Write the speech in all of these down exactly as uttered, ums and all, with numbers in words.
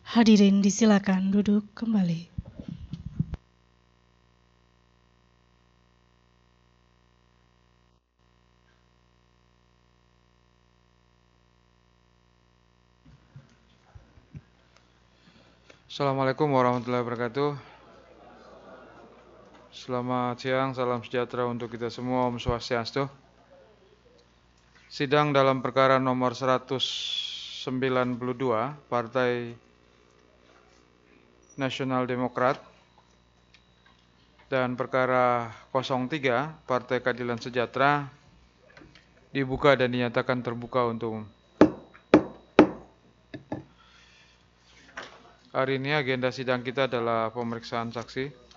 Hadirin disilakan duduk kembali. Assalamualaikum warahmatullahi wabarakatuh. Selamat siang, salam sejahtera untuk kita semua, Om Swastiastu. Sidang dalam perkara nomor seratus sembilan puluh dua, Partai Nasional Demokrat, dan perkara nol tiga, Partai Keadilan Sejahtera, dibuka dan dinyatakan terbuka untuk umum. Hari ini agenda sidang kita adalah pemeriksaan saksi.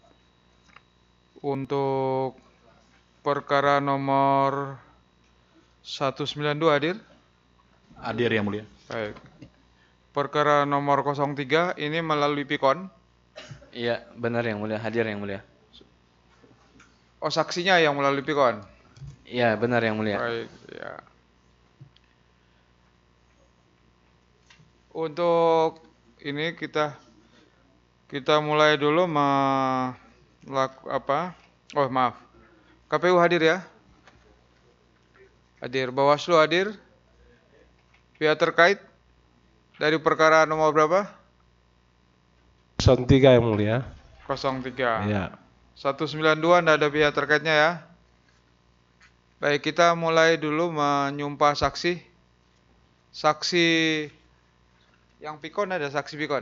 Untuk perkara nomor seratus sembilan puluh dua hadir? Hadir yang mulia. Baik. Perkara nomor nol tiga ini melalui Pikon. Iya, benar yang mulia, hadir yang mulia. Oh, saksinya yang melalui Pikon? Iya, benar yang mulia. Baik, ya. Untuk ini kita kita mulai dulu melaku apa? Oh, maaf. K P U hadir ya? Hadir. Bawaslu hadir? Pihak terkait dari perkara nomor berapa? nol tiga yang mulia. nol tiga. Iya. seratus sembilan puluh dua tidak ada pihak terkaitnya ya. Baik, kita mulai dulu menyumpah saksi. Saksi yang Pikon ada saksi Pikon.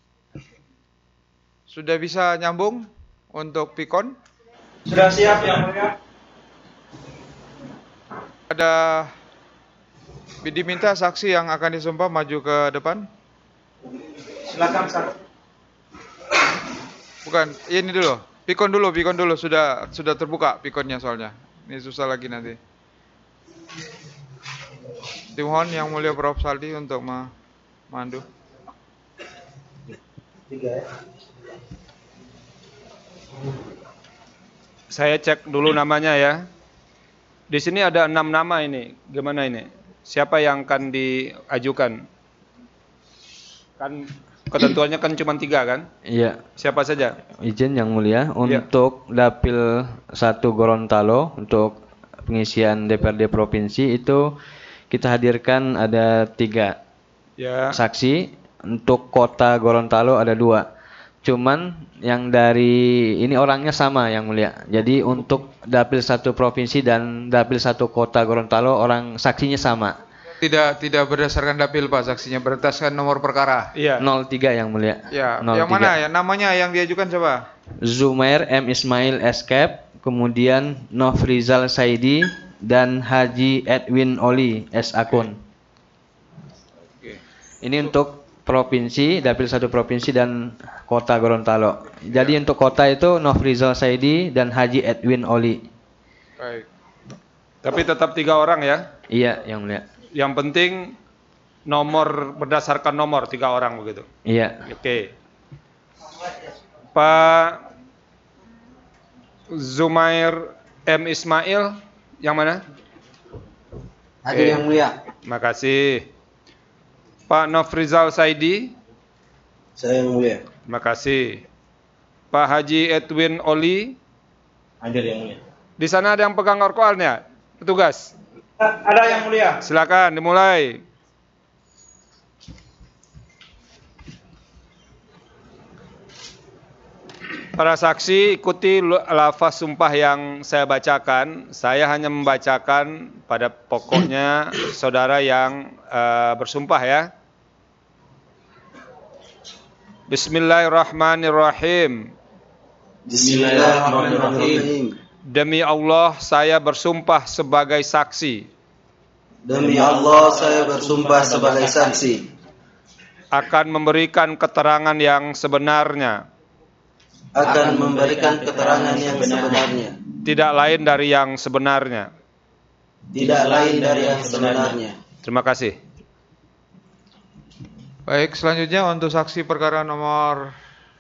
Sudah bisa nyambung untuk Pikon? Sudah siap yang mulia. Ada diminta saksi yang akan disumpah maju ke depan. Silakan saksi. Bukan, ini dulu. Pikon dulu, Pikon dulu sudah sudah terbuka Pikonnya soalnya. Ini susah lagi nanti. Dimohon yang mulia Prof Saldi untuk memandu. Tiga ya. Saya cek dulu namanya ya. Di sini ada enam nama ini. Gimana ini? Siapa yang akan diajukan? Kan ketentuannya kan cuma tiga kan? Iya, Siapa saja? izin yang mulia untuk Dapil satu Gorontalo untuk pengisian D P R D provinsi itu kita hadirkan ada tiga Ya. saksi. Untuk kota Gorontalo ada dua. Cuman yang dari ini orangnya sama yang mulia. Jadi untuk Dapil satu provinsi dan Dapil satu kota Gorontalo orang saksinya sama. Tidak tidak berdasarkan dapil Pak, saksinya berdasarkan nomor perkara. Iya. nol tiga yang mulia. Ya, nol yang tiga. mana ya? Namanya yang diajukan siapa? Zumair M. Ismail Escape, kemudian Nofrizal Saidi, dan Haji Edwin Oli S. Akun. Oke. Ini untuk provinsi, Dapil satu provinsi dan kota Gorontalo. Jadi untuk kota itu Nofrizal Saidi dan Haji Edwin Oli. Baik. Tapi tetap tiga orang ya. Iya, yang mulia. Yang penting nomor berdasarkan nomor tiga orang begitu. Iya. Oke. Pak Zumair M. Ismail, yang mana? Hadir yang mulia. Makasih. Pak Nofrizal Saidi. Saya yang mulia. Makasih. Pak Haji Edwin Oli. Hadir yang mulia. Di sana ada yang pegang orkoalnya, petugas. Ada yang mulia. Silakan dimulai. Para saksi ikuti lafaz sumpah yang saya bacakan. Saya hanya membacakan pada pokoknya saudara yang uh, bersumpah ya. Bismillahirrahmanirrahim. Bismillahirrahmanirrahim. Demi Allah saya bersumpah sebagai saksi. Demi Allah saya bersumpah sebagai saksi. Akan memberikan keterangan yang sebenarnya. Akan memberikan keterangan yang sebenarnya. Tidak lain dari yang sebenarnya. Tidak lain dari yang sebenarnya. Terima kasih. Baik, selanjutnya untuk saksi perkara nomor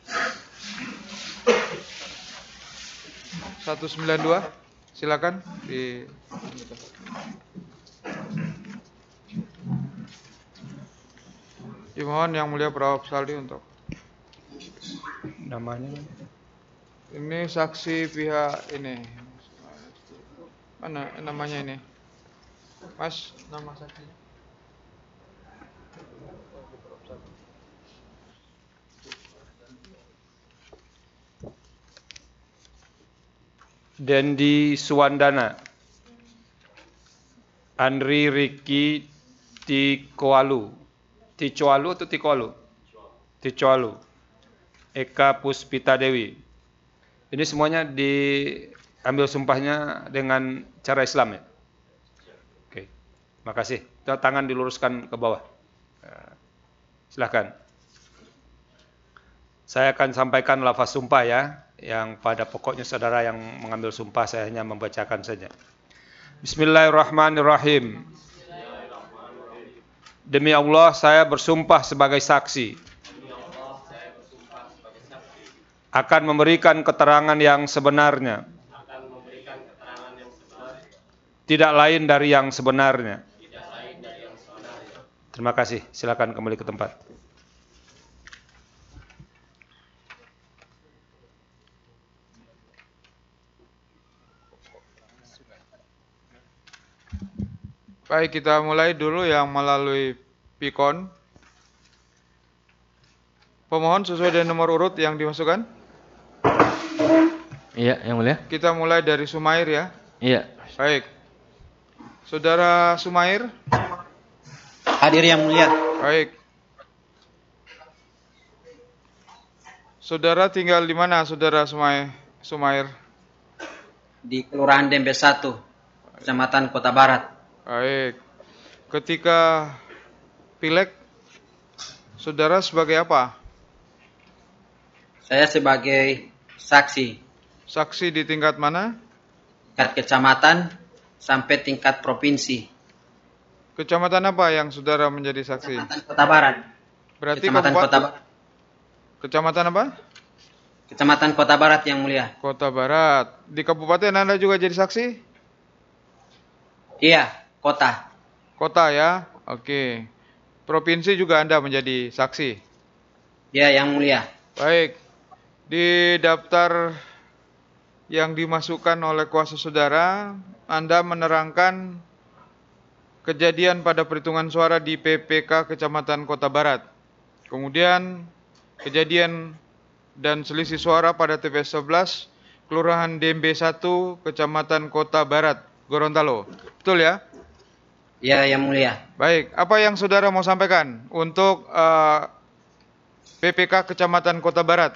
seratus sembilan puluh dua, silakan di Dimohon Yang Mulia Prof. Saldi untuk Namanya ini saksi pihak ini. Mana namanya ini? Mas, nama saksinya? Dendi Suwandana, Andri Riki Tikoalu, Ticoalu atau Tikoalu? Ticoalu, Eka Puspita Dewi. Ini semuanya diambil sumpahnya dengan cara Islam ya? Oke, makasih. Tangan diluruskan ke bawah. Silahkan. Saya akan sampaikan lafaz sumpah ya. Yang pada pokoknya saudara yang mengambil sumpah saya hanya membacakan saja. Bismillahirrahmanirrahim. Demi Allah saya bersumpah sebagai saksi akan memberikan keterangan yang sebenarnya, tidak lain dari yang sebenarnya. Terima kasih. Silakan kembali ke tempat. Baik, kita mulai dulu yang melalui Pikon. Pemohon sesuai dengan nomor urut yang dimasukkan. Iya, Yang Mulia. Kita mulai dari Sumair ya. Iya. Baik. Saudara Sumair. Hadir Yang Mulia. Baik. Saudara tinggal di mana, Saudara Sumair? Sumair. Di Kelurahan Dembe satu, Kecamatan Kota Barat. Baik. Ketika pileg, saudara sebagai apa? Saya sebagai saksi. Saksi di tingkat mana? Tingkat kecamatan sampai tingkat provinsi. Kecamatan apa yang saudara menjadi saksi? Kecamatan Kota Barat. Berarti Kecamatan kabupat- Kota Barat. Kecamatan apa? Kecamatan Kota Barat Yang Mulia. Kota Barat. Di kabupaten Anda juga jadi saksi? Iya, kota. Kota ya? Oke. Provinsi juga Anda menjadi saksi? Iya, Yang Mulia. Baik. Di daftar yang dimasukkan oleh kuasa saudara, Anda menerangkan kejadian pada perhitungan suara di P P K Kecamatan Kota Barat. Kemudian kejadian dan selisih suara pada T P S sebelas Kelurahan Dembe satu Kecamatan Kota Barat, Gorontalo. Betul ya? Iya, Yang Mulia. Baik, apa yang saudara mau sampaikan untuk uh, P P K Kecamatan Kota Barat?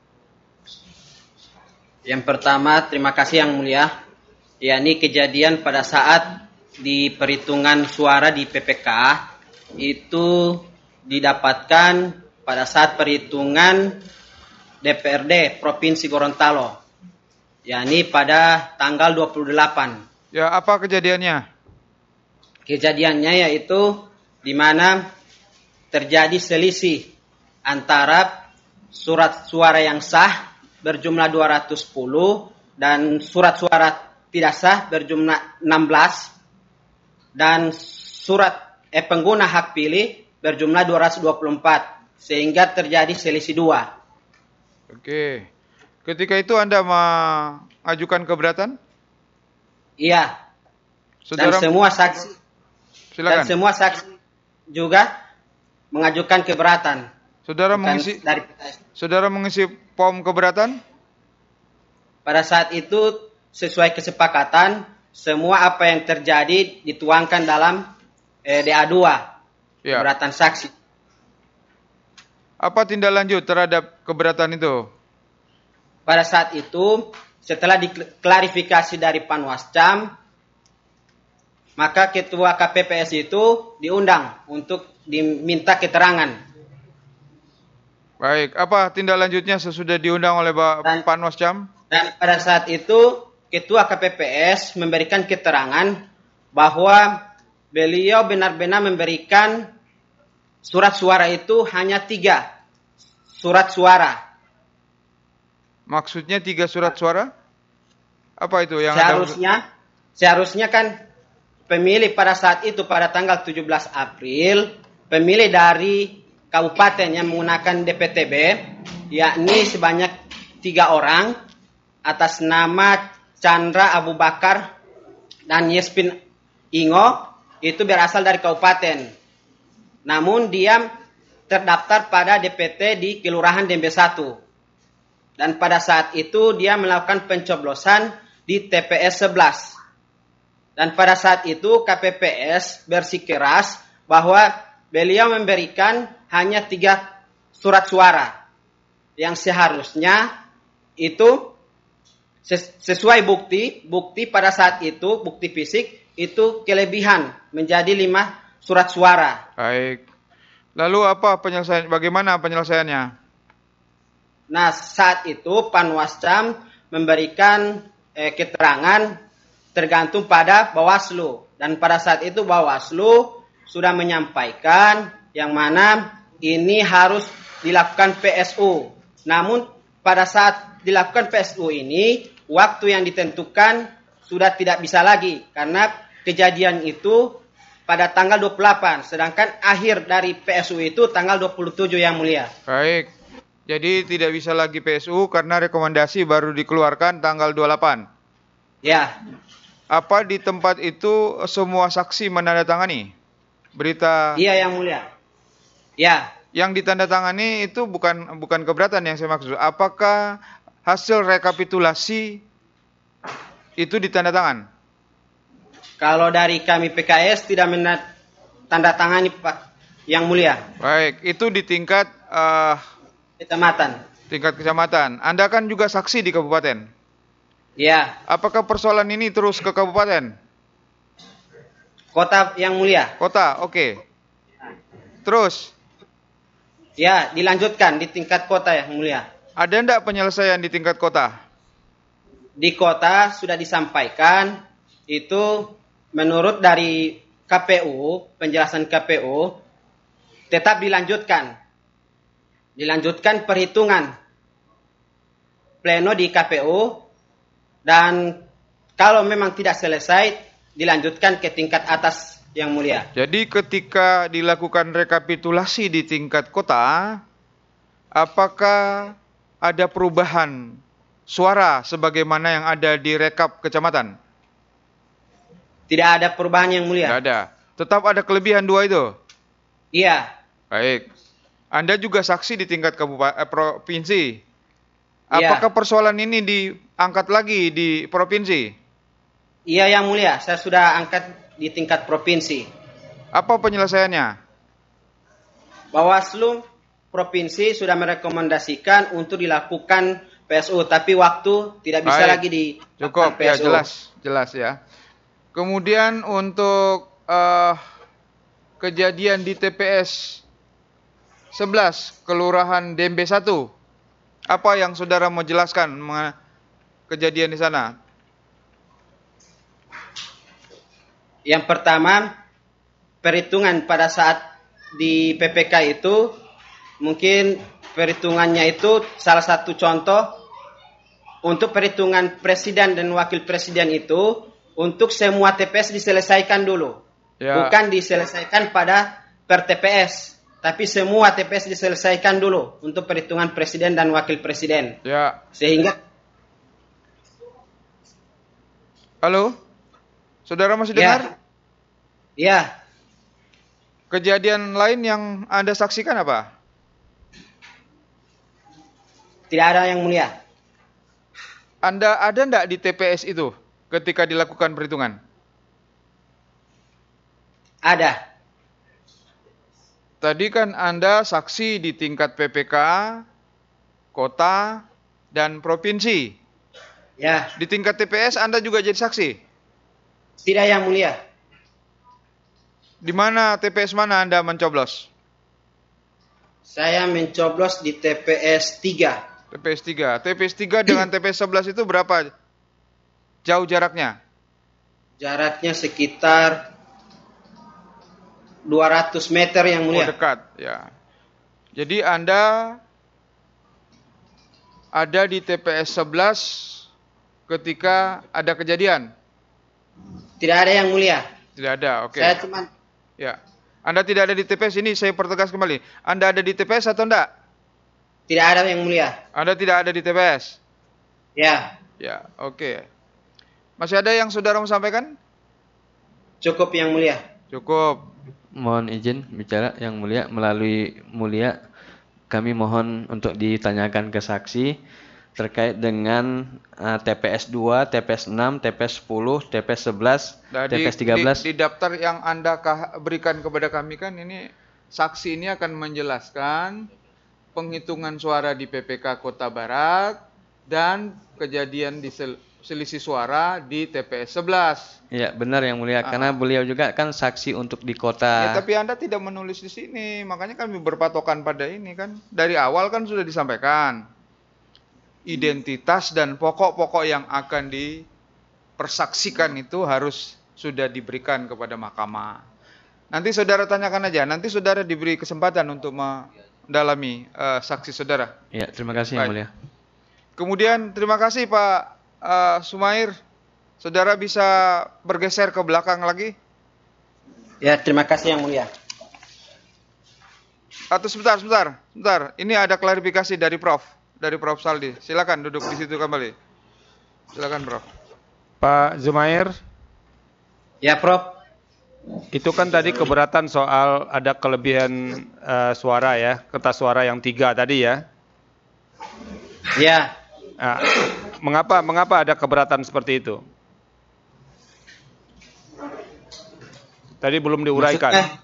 Yang pertama, terima kasih Yang Mulia. Ya, ini kejadian pada saat di perhitungan suara di P P K itu didapatkan pada saat perhitungan D P R D Provinsi Gorontalo. Ya, ini pada tanggal dua puluh delapan. Ya, apa kejadiannya? Kejadiannya yaitu di mana terjadi selisih antara surat suara yang sah berjumlah dua ratus sepuluh dan surat suara tidak sah berjumlah enam belas dan surat eh, pengguna hak pilih berjumlah dua ratus dua puluh empat sehingga terjadi selisih dua. Oke. Ketika itu Anda mengajukan keberatan? Iya. Saudara, Dan semua saksi silakan. dan semua saksi juga mengajukan keberatan. Saudara Bukan mengisi dari Saudara mengisi form keberatan? pada saat itu sesuai kesepakatan semua apa yang terjadi dituangkan dalam eh, D A dua Ya. keberatan saksi. Apa tindak lanjut terhadap keberatan itu? Pada saat itu setelah diklarifikasi dari Panwascam, maka ketua K P P S itu diundang untuk diminta keterangan. Baik, apa tindak lanjutnya sesudah diundang oleh Pak Dan- Panwascam? Dan pada saat itu ketua K P P S memberikan keterangan bahwa beliau benar-benar memberikan surat suara itu hanya tiga surat suara. Maksudnya tiga surat suara? Apa itu yang ada? Seharusnya seharusnya kan pemilih pada saat itu pada tanggal tujuh belas April, pemilih dari K kabupaten yang menggunakan D P T B, yakni sebanyak tiga orang atas nama Chandra Abu Bakar dan Yespin Ingo, itu berasal dari kabupaten. Namun dia terdaftar pada D P T di Kelurahan Dembe satu. Dan pada saat itu dia melakukan pencoblosan di T P S sebelas. Dan pada saat itu K P P S bersikeras bahwa beliau memberikan hanya tiga surat suara yang seharusnya itu sesuai bukti, bukti pada saat itu, bukti fisik itu kelebihan menjadi lima surat suara. Baik. Lalu apa penyelesaian? Bagaimana penyelesaiannya? Nah, saat itu Panwascam memberikan eh, keterangan tergantung pada Bawaslu. Dan pada saat itu Bawaslu sudah menyampaikan yang mana ini harus dilakukan P S U. Namun pada saat dilakukan P S U ini, waktu yang ditentukan sudah tidak bisa lagi. Karena kejadian itu pada tanggal dua puluh delapan. Sedangkan akhir dari P S U itu tanggal dua puluh tujuh yang mulia. Baik. Jadi tidak bisa lagi P S U karena rekomendasi baru dikeluarkan tanggal dua puluh delapan. Ya. Apa di tempat itu semua saksi menandatangani berita? Iya yang mulia. Ya. Yang ditandatangani itu bukan bukan keberatan yang saya maksud. Apakah hasil rekapitulasi itu ditandatangan? Kalau dari kami P K S tidak menandatangani Pak yang mulia. Baik, itu di tingkat uh, Kecamatan. tingkat kecamatan. Anda kan juga saksi di kabupaten. Ya. Apakah persoalan ini terus ke kabupaten? Kota yang mulia. Kota, oke. Terus? Ya, dilanjutkan di tingkat kota yang mulia. Ada enggak penyelesaian di tingkat kota? Di kota sudah disampaikan, itu menurut dari K P U, penjelasan K P U, tetap dilanjutkan. Dilanjutkan perhitungan pleno di K P U, dan kalau memang tidak selesai, dilanjutkan ke tingkat atas yang mulia. Jadi ketika dilakukan rekapitulasi di tingkat kota, apakah ada perubahan suara sebagaimana yang ada di rekap kecamatan? Tidak ada perubahan yang mulia. Tidak ada. Tetap ada kelebihan dua itu? Iya. Baik. Anda juga saksi di tingkat kabupaten eh, provinsi. Iya. Apakah persoalan ini diangkat lagi di provinsi? Iya yang mulia, saya sudah angkat di tingkat provinsi. Apa penyelesaiannya? Bawaslu provinsi sudah merekomendasikan untuk dilakukan P S U, tapi waktu tidak bisa Baik. lagi di Cukup, P S U. ya jelas, jelas ya. Kemudian untuk uh, kejadian di T P S sebelas, Kelurahan Dembe satu. Apa yang saudara mau jelaskan mengenai kejadian di sana? Yang pertama, perhitungan pada saat di P P K itu, mungkin perhitungannya itu salah satu contoh untuk perhitungan presiden dan wakil presiden itu, untuk semua T P S diselesaikan dulu. Ya. Bukan diselesaikan pada per T P S, tapi semua T P S diselesaikan dulu untuk perhitungan presiden dan wakil presiden. Ya. Sehingga Halo? Saudara masih dengar? Ya. Ya. Kejadian lain yang Anda saksikan apa? Tidak ada yang mulia. Anda ada enggak di T P S itu ketika dilakukan perhitungan? Ada. Tadi kan Anda saksi di tingkat P P K, kota, dan provinsi. Ya. Di tingkat T P S Anda juga jadi saksi? Tidak yang mulia. Di mana T P S mana Anda mencoblos? Saya mencoblos di T P S tiga. T P S tiga. T P S tiga dengan T P S sebelas itu berapa jauh jaraknya? Jaraknya sekitar dua ratus meter yang mulia. Oh, dekat, ya. Jadi Anda ada di T P S sebelas ketika ada kejadian? Tidak ada yang mulia. Tidak ada, oke. Saya cuma Ya. Anda tidak ada di T P S, ini saya pertegas kembali. Anda ada di T P S atau enggak? Tidak ada yang mulia. Anda tidak ada di T P S? Ya, Ya, oke. Masih ada yang saudara mau sampaikan? cukup yang mulia. Cukup. Mohon izin bicara yang mulia, melalui mulia kami mohon untuk ditanyakan ke saksi terkait dengan uh, T P S dua, T P S enam, T P S sepuluh, T P S sebelas, Nah, T di, P S tiga belas. Di, di daftar yang Anda kah- berikan kepada kami kan ini saksi ini akan menjelaskan penghitungan suara di P P K Kota Barat dan kejadian di sel- selisih suara di T P S sebelas. Ya, benar yang mulia, Ah. karena beliau juga kan saksi untuk di Ya, kota. tapi Anda tidak menulis di sini, makanya kami berpatokan pada ini kan. Dari awal kan sudah disampaikan. Identitas dan pokok-pokok yang akan dipersaksikan itu harus sudah diberikan kepada mahkamah. Nanti saudara tanyakan aja, nanti saudara diberi kesempatan untuk mendalami uh, saksi saudara. Ya, terima kasih yang Baik. mulia. Kemudian terima kasih Pak uh, Sumair. Saudara bisa bergeser ke belakang lagi? Ya, terima kasih yang mulia. Atau sebentar, sebentar, sebentar. Ini ada klarifikasi dari Prof, dari Prof Saldi. Silakan duduk di situ kembali. Silakan Prof. Pak Zumair, Ya, Prof. itu kan tadi keberatan soal ada kelebihan eh, suara ya, kertas suara yang tiga tadi ya. Ya, Nah, mengapa mengapa ada keberatan seperti itu? Tadi belum diuraikan. maksudnya,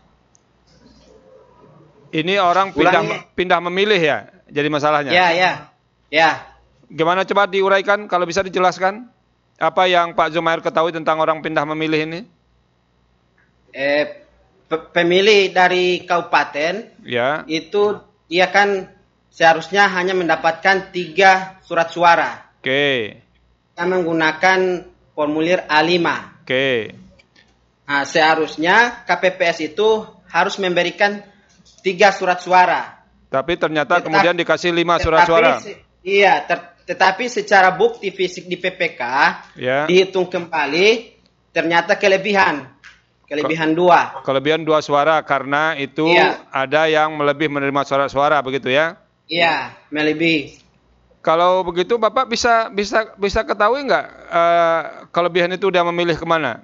Ini orang pindah Ulangi. pindah memilih ya, jadi masalahnya. ya, ya, ya. Gimana coba diuraikan kalau bisa dijelaskan? Apa yang Pak Zumair ketahui tentang orang pindah memilih ini? Eh, pe- pemilih dari kabupaten Ya, itu dia kan seharusnya hanya mendapatkan tiga surat suara. oke, Kita menggunakan formulir A lima. oke. Nah, seharusnya K P P S itu harus memberikan tiga surat suara. Tapi ternyata Tetap- kemudian dikasih lima surat Tetapi suara. se- Iya, ter- tetapi secara bukti fisik di P P K Ya. dihitung kembali ternyata kelebihan, kelebihan dua. Kelebihan dua suara karena itu Iya. ada yang melebih menerima suara-suara begitu ya. Iya, melebihi. Kalau begitu Bapak bisa bisa bisa ketahui nggak eh, kelebihan itu udah memilih kemana?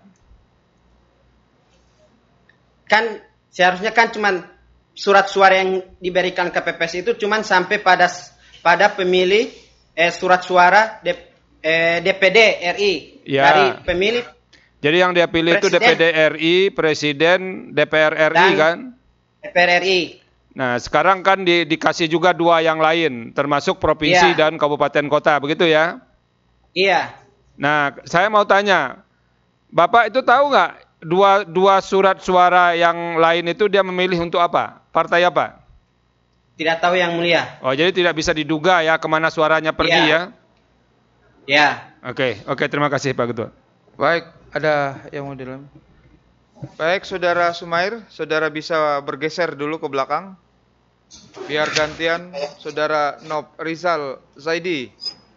Kan seharusnya kan cuman surat suara yang diberikan K P P S itu cuman sampai pada pada pemilih eh, surat suara D, eh, D P D R I Ya. dari pemilih Jadi yang dia pilih itu D P D R I, Presiden, D P R R I Dan- kan? D P R R I. Nah sekarang kan di, dikasih juga dua yang lain, termasuk provinsi Iya. dan kabupaten kota, begitu ya? Iya. Nah saya mau tanya, Bapak itu tahu nggak dua dua surat suara yang lain itu dia memilih untuk apa? Partai apa? Tidak tahu yang mulia. Oh jadi tidak bisa diduga ya kemana suaranya pergi Iya. ya? Ya. Oke, oke terima kasih Pak Ketua. Baik, ada yang mau dalam? Baik, Saudara Sumair, Saudara bisa bergeser dulu ke belakang. Biar gantian Saudara Nob Rizal Zaidi.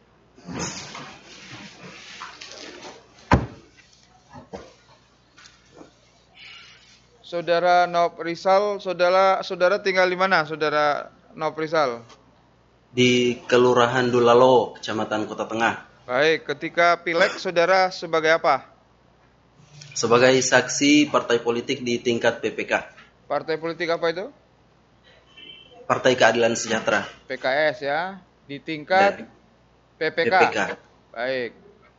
Saudara Nob Rizal, saudara saudara tinggal di mana, Saudara Nob Rizal? Di Kelurahan Dulalo, Kecamatan Kota Tengah, Baik, ketika pileg saudara sebagai apa? sebagai saksi partai politik di tingkat P P K, Partai politik apa itu? Partai Keadilan Sejahtera. P K S ya, di tingkat P P K. P P K. Baik.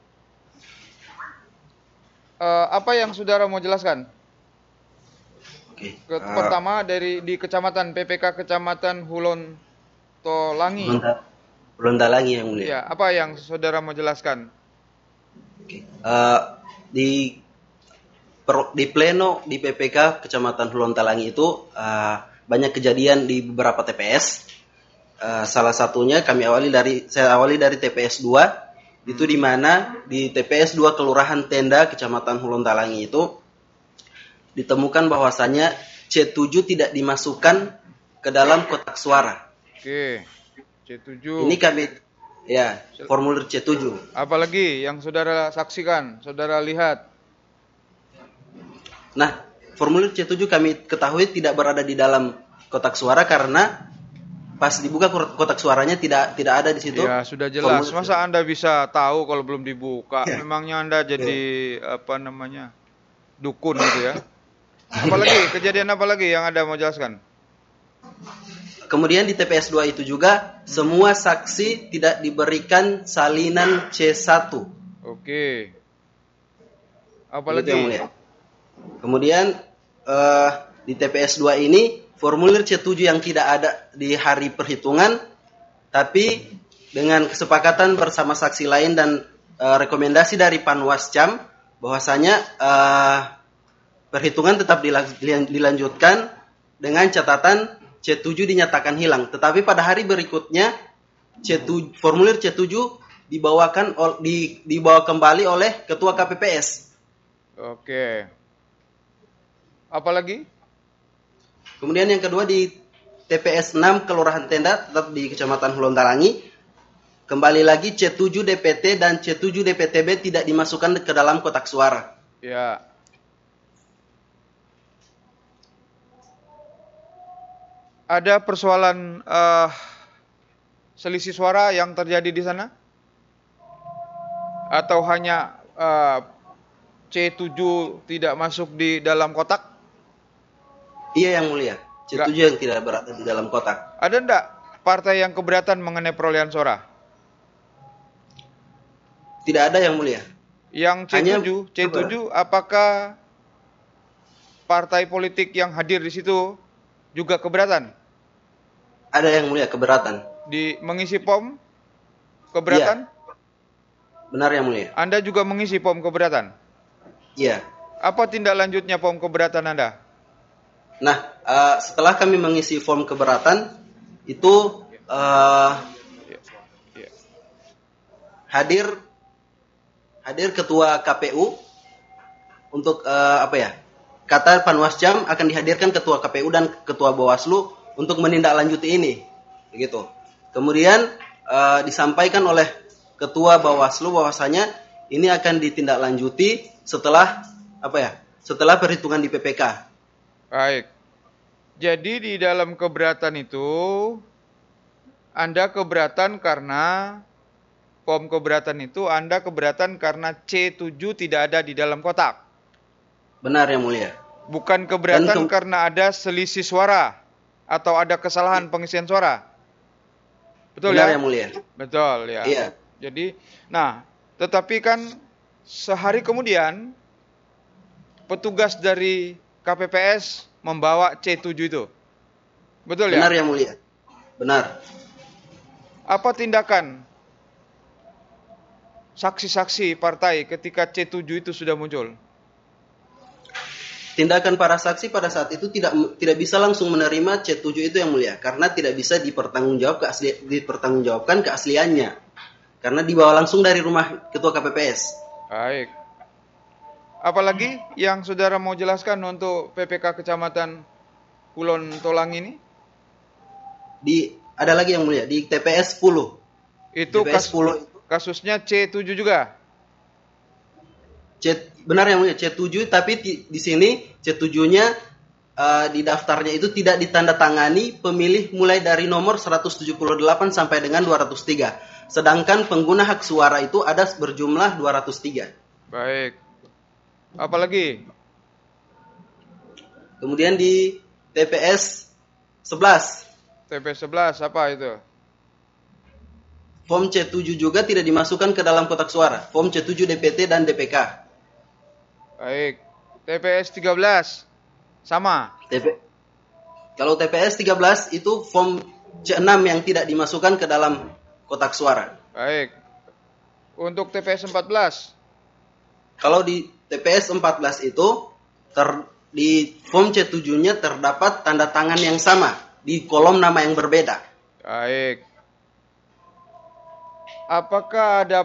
Eh, apa yang saudara mau jelaskan? Oke. Ke- eh, Pertama dari di kecamatan P P K Kecamatan Hulon Tolangi. Belonta- Belontalangi yang mulia. Iya, apa yang saudara mau jelaskan? Oke. Eh, di per- di pleno di P P K Kecamatan Hulontalangi itu eh, banyak kejadian di beberapa T P S. Eh, salah satunya kami awali dari saya awali dari T P S dua, itu di mana di T P S dua Kelurahan Tenda Kecamatan Hulontalangi itu ditemukan bahwasannya C tujuh tidak dimasukkan ke dalam kotak suara. Oke. C tujuh. Ini kami ya, formulir C tujuh. Apalagi yang saudara saksikan, saudara lihat? Nah, formulir C tujuh kami ketahui tidak berada di dalam kotak suara karena pas dibuka kotak suaranya tidak tidak ada di situ. Ya, sudah jelas. Formulir. Masa Anda bisa tahu kalau belum dibuka? Ya. Memangnya Anda jadi apa namanya? Dukun gitu ya. Apalagi kejadian apa lagi yang Anda mau jelaskan? Kemudian di T P S dua itu juga semua saksi tidak diberikan salinan C satu. Oke. Begitu Apalagi? yang mulia. Kemudian eh, di T P S dua ini formulir C tujuh yang tidak ada di hari perhitungan, tapi dengan kesepakatan bersama saksi lain dan eh, rekomendasi dari Panwascam bahwasanya eh, perhitungan tetap dilanjutkan dengan catatan C tujuh dinyatakan hilang. Tetapi pada hari berikutnya C tujuh, formulir C tujuh dibawakan di, dibawa kembali oleh Ketua K P P S. Oke. Apalagi? Kemudian yang kedua di T P S enam Kelurahan Tenda tetap di Kecamatan Hulontalangi. Kembali lagi C tujuh D P T dan C tujuh D P T B tidak dimasukkan ke dalam kotak suara. Ya. Ada persoalan uh, selisih suara yang terjadi di sana? Atau hanya uh, C tujuh tidak masuk di dalam kotak? Iya yang mulia, C tujuh yang tidak berada di dalam kotak. Ada enggak partai yang keberatan mengenai perolehan suara? Tidak ada yang mulia. Yang C tujuh, C tujuh apakah partai politik yang hadir di situ juga keberatan? Ada yang mulia keberatan. Di mengisi pom keberatan? Iya. Benar yang mulia. Anda juga mengisi pom keberatan? Iya. Apa tindak lanjutnya pom keberatan Anda? Nah, uh, setelah kami mengisi form keberatan, itu uh, hadir hadir ketua K P U untuk uh, apa ya? Kata Panwascam akan dihadirkan ketua K P U dan ketua Bawaslu untuk menindaklanjuti ini, begitu. Kemudian uh, disampaikan oleh ketua Bawaslu bahwasanya ini akan ditindaklanjuti setelah apa ya? Setelah perhitungan di P P K. Baik. Jadi di dalam keberatan itu Anda keberatan karena pom keberatan itu Anda keberatan karena C tujuh tidak ada di dalam kotak. Benar yang mulia. Bukan keberatan ke- karena ada selisih suara atau ada kesalahan pengisian suara. Betul Benar ya? yang mulia. Betul ya. Iya. Jadi, nah, tetapi kan sehari kemudian petugas dari K P P S membawa C tujuh itu. Betul ya? Benar yang mulia. Benar. Apa tindakan saksi-saksi partai ketika C tujuh itu sudah muncul? Tindakan para saksi pada saat itu tidak tidak bisa langsung menerima C tujuh itu yang mulia karena tidak bisa dipertanggungjawab keasli, dipertanggungjawabkan keasliannya. Karena dibawa langsung dari rumah ketua K P P S. Baik. Apalagi yang saudara mau jelaskan untuk P P K Kecamatan Kulon Tolang ini? Di ada lagi yang mulia di T P S sepuluh. Itu T P S kas, sepuluh kasusnya C tujuh juga. C, benar yang mulia C tujuh tapi di, di sini C tujuh-nya uh, di daftarnya itu tidak ditandatangani pemilih mulai dari nomor seratus tujuh puluh delapan sampai dengan dua ratus tiga. Sedangkan pengguna hak suara itu ada berjumlah dua ratus tiga. Baik. Apalagi? Kemudian di T P S sebelas. T P S sebelas apa itu? Form C tujuh juga tidak dimasukkan ke dalam kotak suara. Form C tujuh D P T dan D P K. Baik. T P S tiga belas sama. T P Kalau T P S tiga belas itu form C enam yang tidak dimasukkan ke dalam kotak suara. Baik. Untuk T P S empat belas? Kalau di T P S empat belas itu ter, di form C tujuh-nya terdapat tanda tangan yang sama di kolom nama yang berbeda. Baik. Apakah ada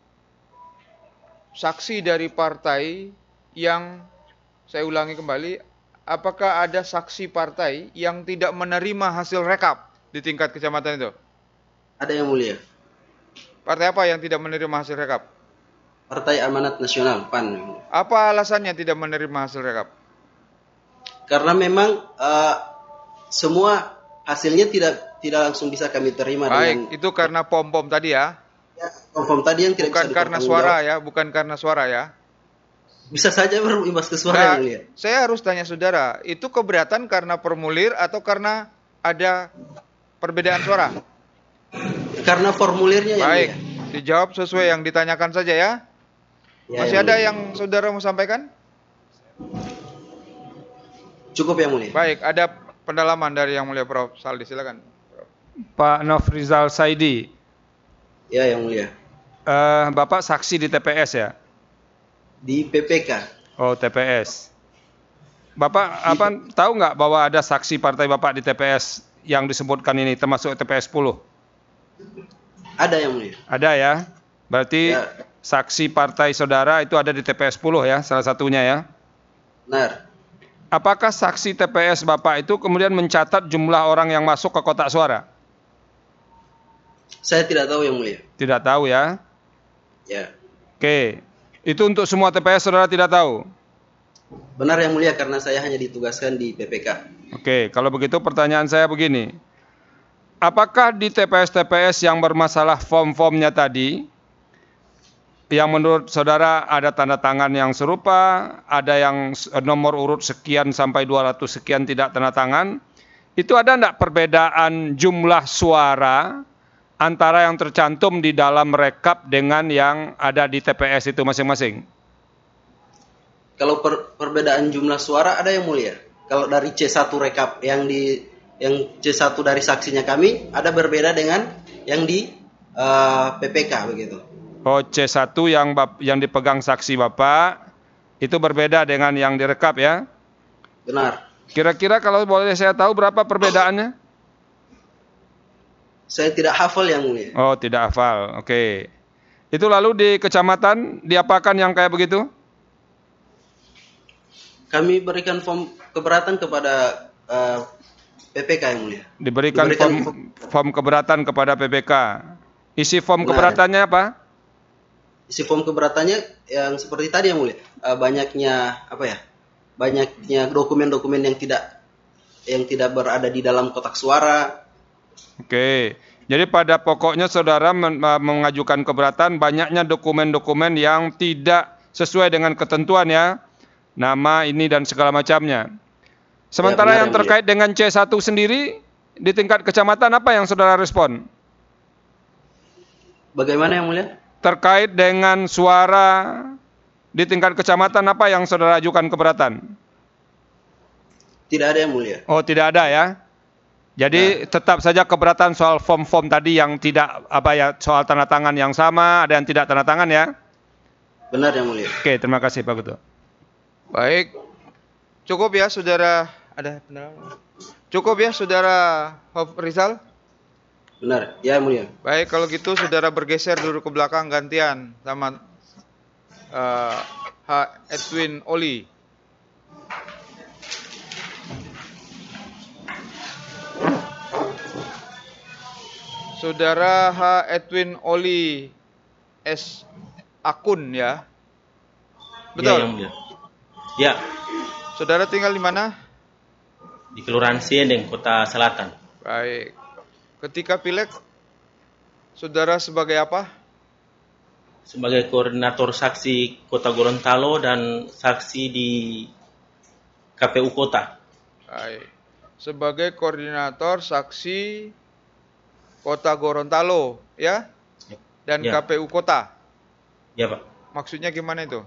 saksi dari partai yang, saya ulangi kembali, apakah ada saksi partai yang tidak menerima hasil rekap di tingkat kecamatan itu? Ada yang mulia. Partai apa yang tidak menerima hasil rekap? Partai Amanat Nasional, P A N. Apa alasannya tidak menerima hasil rekap? karena memang uh, semua hasilnya tidak tidak langsung bisa kami terima. Baik, dengan itu karena pom-pom tadi ya. pom-pom tadi yang tidak Bukan bisa karena suara ya, bukan karena suara ya. Bisa saja berimbas ke suara, Nah, yang mulia. saya harus tanya saudara, itu keberatan karena formulir atau karena ada perbedaan suara? Karena formulirnya, yang Baik, mulia. dijawab sesuai yang ditanyakan saja ya. Ya, Masih yang ada mulia. yang saudara mau sampaikan? Cukup, yang mulia. Baik, ada pendalaman dari yang mulia Prof Saldi, silakan. Pak Nofrizal Saidi, Ya, yang mulia. eh, Bapak saksi di T P S ya? Di P P K. Oh, T P S. Bapak apa tahu nggak bahwa ada saksi partai Bapak di T P S yang disebutkan ini termasuk T P S sepuluh? Ada, yang mulia. Ada ya? Berarti Ya. saksi partai saudara itu ada di T P S sepuluh ya, salah satunya ya. Benar. Apakah saksi T P S Bapak itu kemudian mencatat jumlah orang yang masuk ke kotak suara? Saya tidak tahu, yang mulia. Tidak tahu ya. Ya. Oke. Itu untuk semua T P S saudara tidak tahu? Benar, yang mulia, karena saya hanya ditugaskan di P P K. Oke, kalau begitu pertanyaan saya begini. Apakah di T P S-T P S yang bermasalah form-formnya tadi, yang menurut saudara ada tanda tangan yang serupa, ada yang nomor urut sekian sampai dua ratus sekian tidak tanda tangan, itu ada enggak perbedaan jumlah suara antara yang tercantum di dalam rekap dengan yang ada di T P S itu masing-masing? Kalau per, perbedaan jumlah suara ada, yang mulia. Kalau dari C satu rekap yang di yang C satu dari saksinya kami ada berbeda dengan yang di uh, P P K begitu. Oh, C satu yang bap, yang dipegang saksi Bapak itu berbeda dengan yang direkap ya? Benar. Kira-kira kalau boleh saya tahu berapa perbedaannya? Saya tidak hafal, yang mulia. Oh, tidak hafal. Oke. Itu lalu di kecamatan diapakan yang kayak begitu? Kami berikan form keberatan kepada uh, P P K, yang mulia. Diberikan, Diberikan form, form keberatan kepada P P K. Isi form Benar. keberatannya apa? Isi form keberatannya yang seperti tadi, yang mulia. Uh, banyaknya apa ya? Banyaknya dokumen-dokumen yang tidak yang tidak berada di dalam kotak suara. Oke. Jadi pada pokoknya saudara men- mengajukan keberatan banyaknya dokumen-dokumen yang tidak sesuai dengan ketentuan ya. Nama ini dan segala macamnya. Sementara Ya, benar, yang yang terkait dengan C satu sendiri di tingkat kecamatan apa yang saudara respon? Bagaimana, yang mulia? Terkait dengan suara di tingkat kecamatan apa yang saudara ajukan keberatan? Tidak ada, yang mulia. Oh, tidak ada ya. Jadi tetap saja keberatan soal form-form tadi yang tidak apa ya, soal tanda tangan yang sama, ada yang tidak tanda tangan ya. Benar, yang mulia. Oke, terima kasih Pak Ketua. Baik, cukup ya saudara. Ada pendalaman? Cukup ya saudara Prof Rizal. Benar, ya, yang mulia. Baik, kalau gitu saudara bergeser dulu ke belakang gantian sama uh, H. Edwin Oli. Saudara H. Edwin Oli S. Akun ya. Betul? Ya, yang mulia. Ya, Saudara tinggal di mana? di Kelurahan Siendeng, Kota Selatan. Baik. Ketika pileg, saudara sebagai apa? Sebagai koordinator saksi Kota Gorontalo dan saksi di K P U Kota. Baik. Sebagai koordinator saksi Kota Gorontalo, ya? Dan Ya. K P U Kota. Ya, Pak. Maksudnya gimana itu?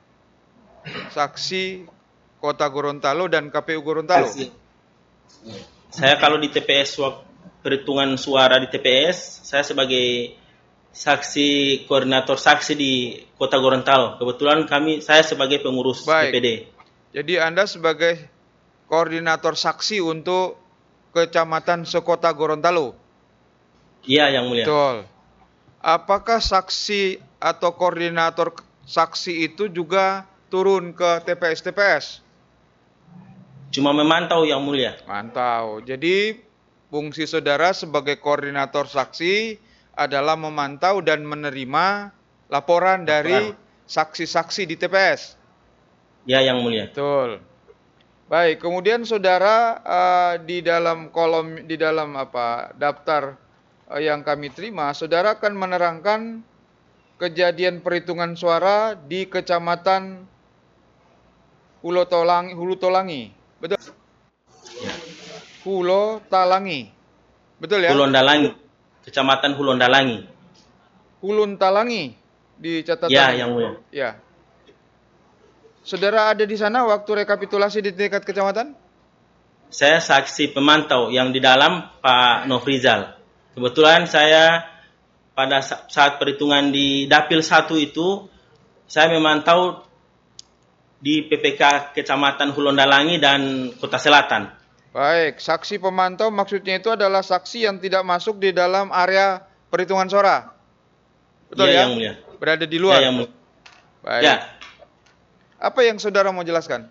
Saksi Kota Gorontalo dan K P U Gorontalo. Saksi. Saya kalau di T P S wak- perhitungan suara di T P S, saya sebagai saksi koordinator saksi di Kota Gorontalo. Kebetulan kami saya sebagai pengurus Baik. D P D. Jadi Anda sebagai koordinator saksi untuk Kecamatan sekota Gorontalo. Iya, yang mulia. Betul. Apakah saksi atau koordinator saksi itu juga turun ke T P S T P S? Cuma memantau, yang mulia. Mantau. Jadi fungsi saudara sebagai koordinator saksi adalah memantau dan menerima laporan dari saksi-saksi di T P S. Ya, yang mulia. Betul. Baik, kemudian saudara uh, di dalam kolom di dalam apa daftar uh, yang kami terima, saudara akan menerangkan kejadian perhitungan suara di Kecamatan Hulu Tolangi, Hulu Tolangi. Betul? Ya. Hulu Talangi. Betul ya? Hulondalangi, Kecamatan Hulondalangi. Hulun Talangi di catatan. Ya, yang mulia. Ya. Saudara ada di sana waktu rekapitulasi di tingkat kecamatan? Saya saksi pemantau yang di dalam Pak Nofrizal. Kebetulan saya pada saat perhitungan di Dapil satu itu, saya memantau di P P K Kecamatan Hulondalangi dan Kota Selatan. Baik, saksi pemantau maksudnya itu adalah saksi yang tidak masuk di dalam area perhitungan suara. Betul ya? Ya? Yang mulia. Berada di luar. Ya, yang mulia. Baik. Ya. Apa yang saudara mau jelaskan?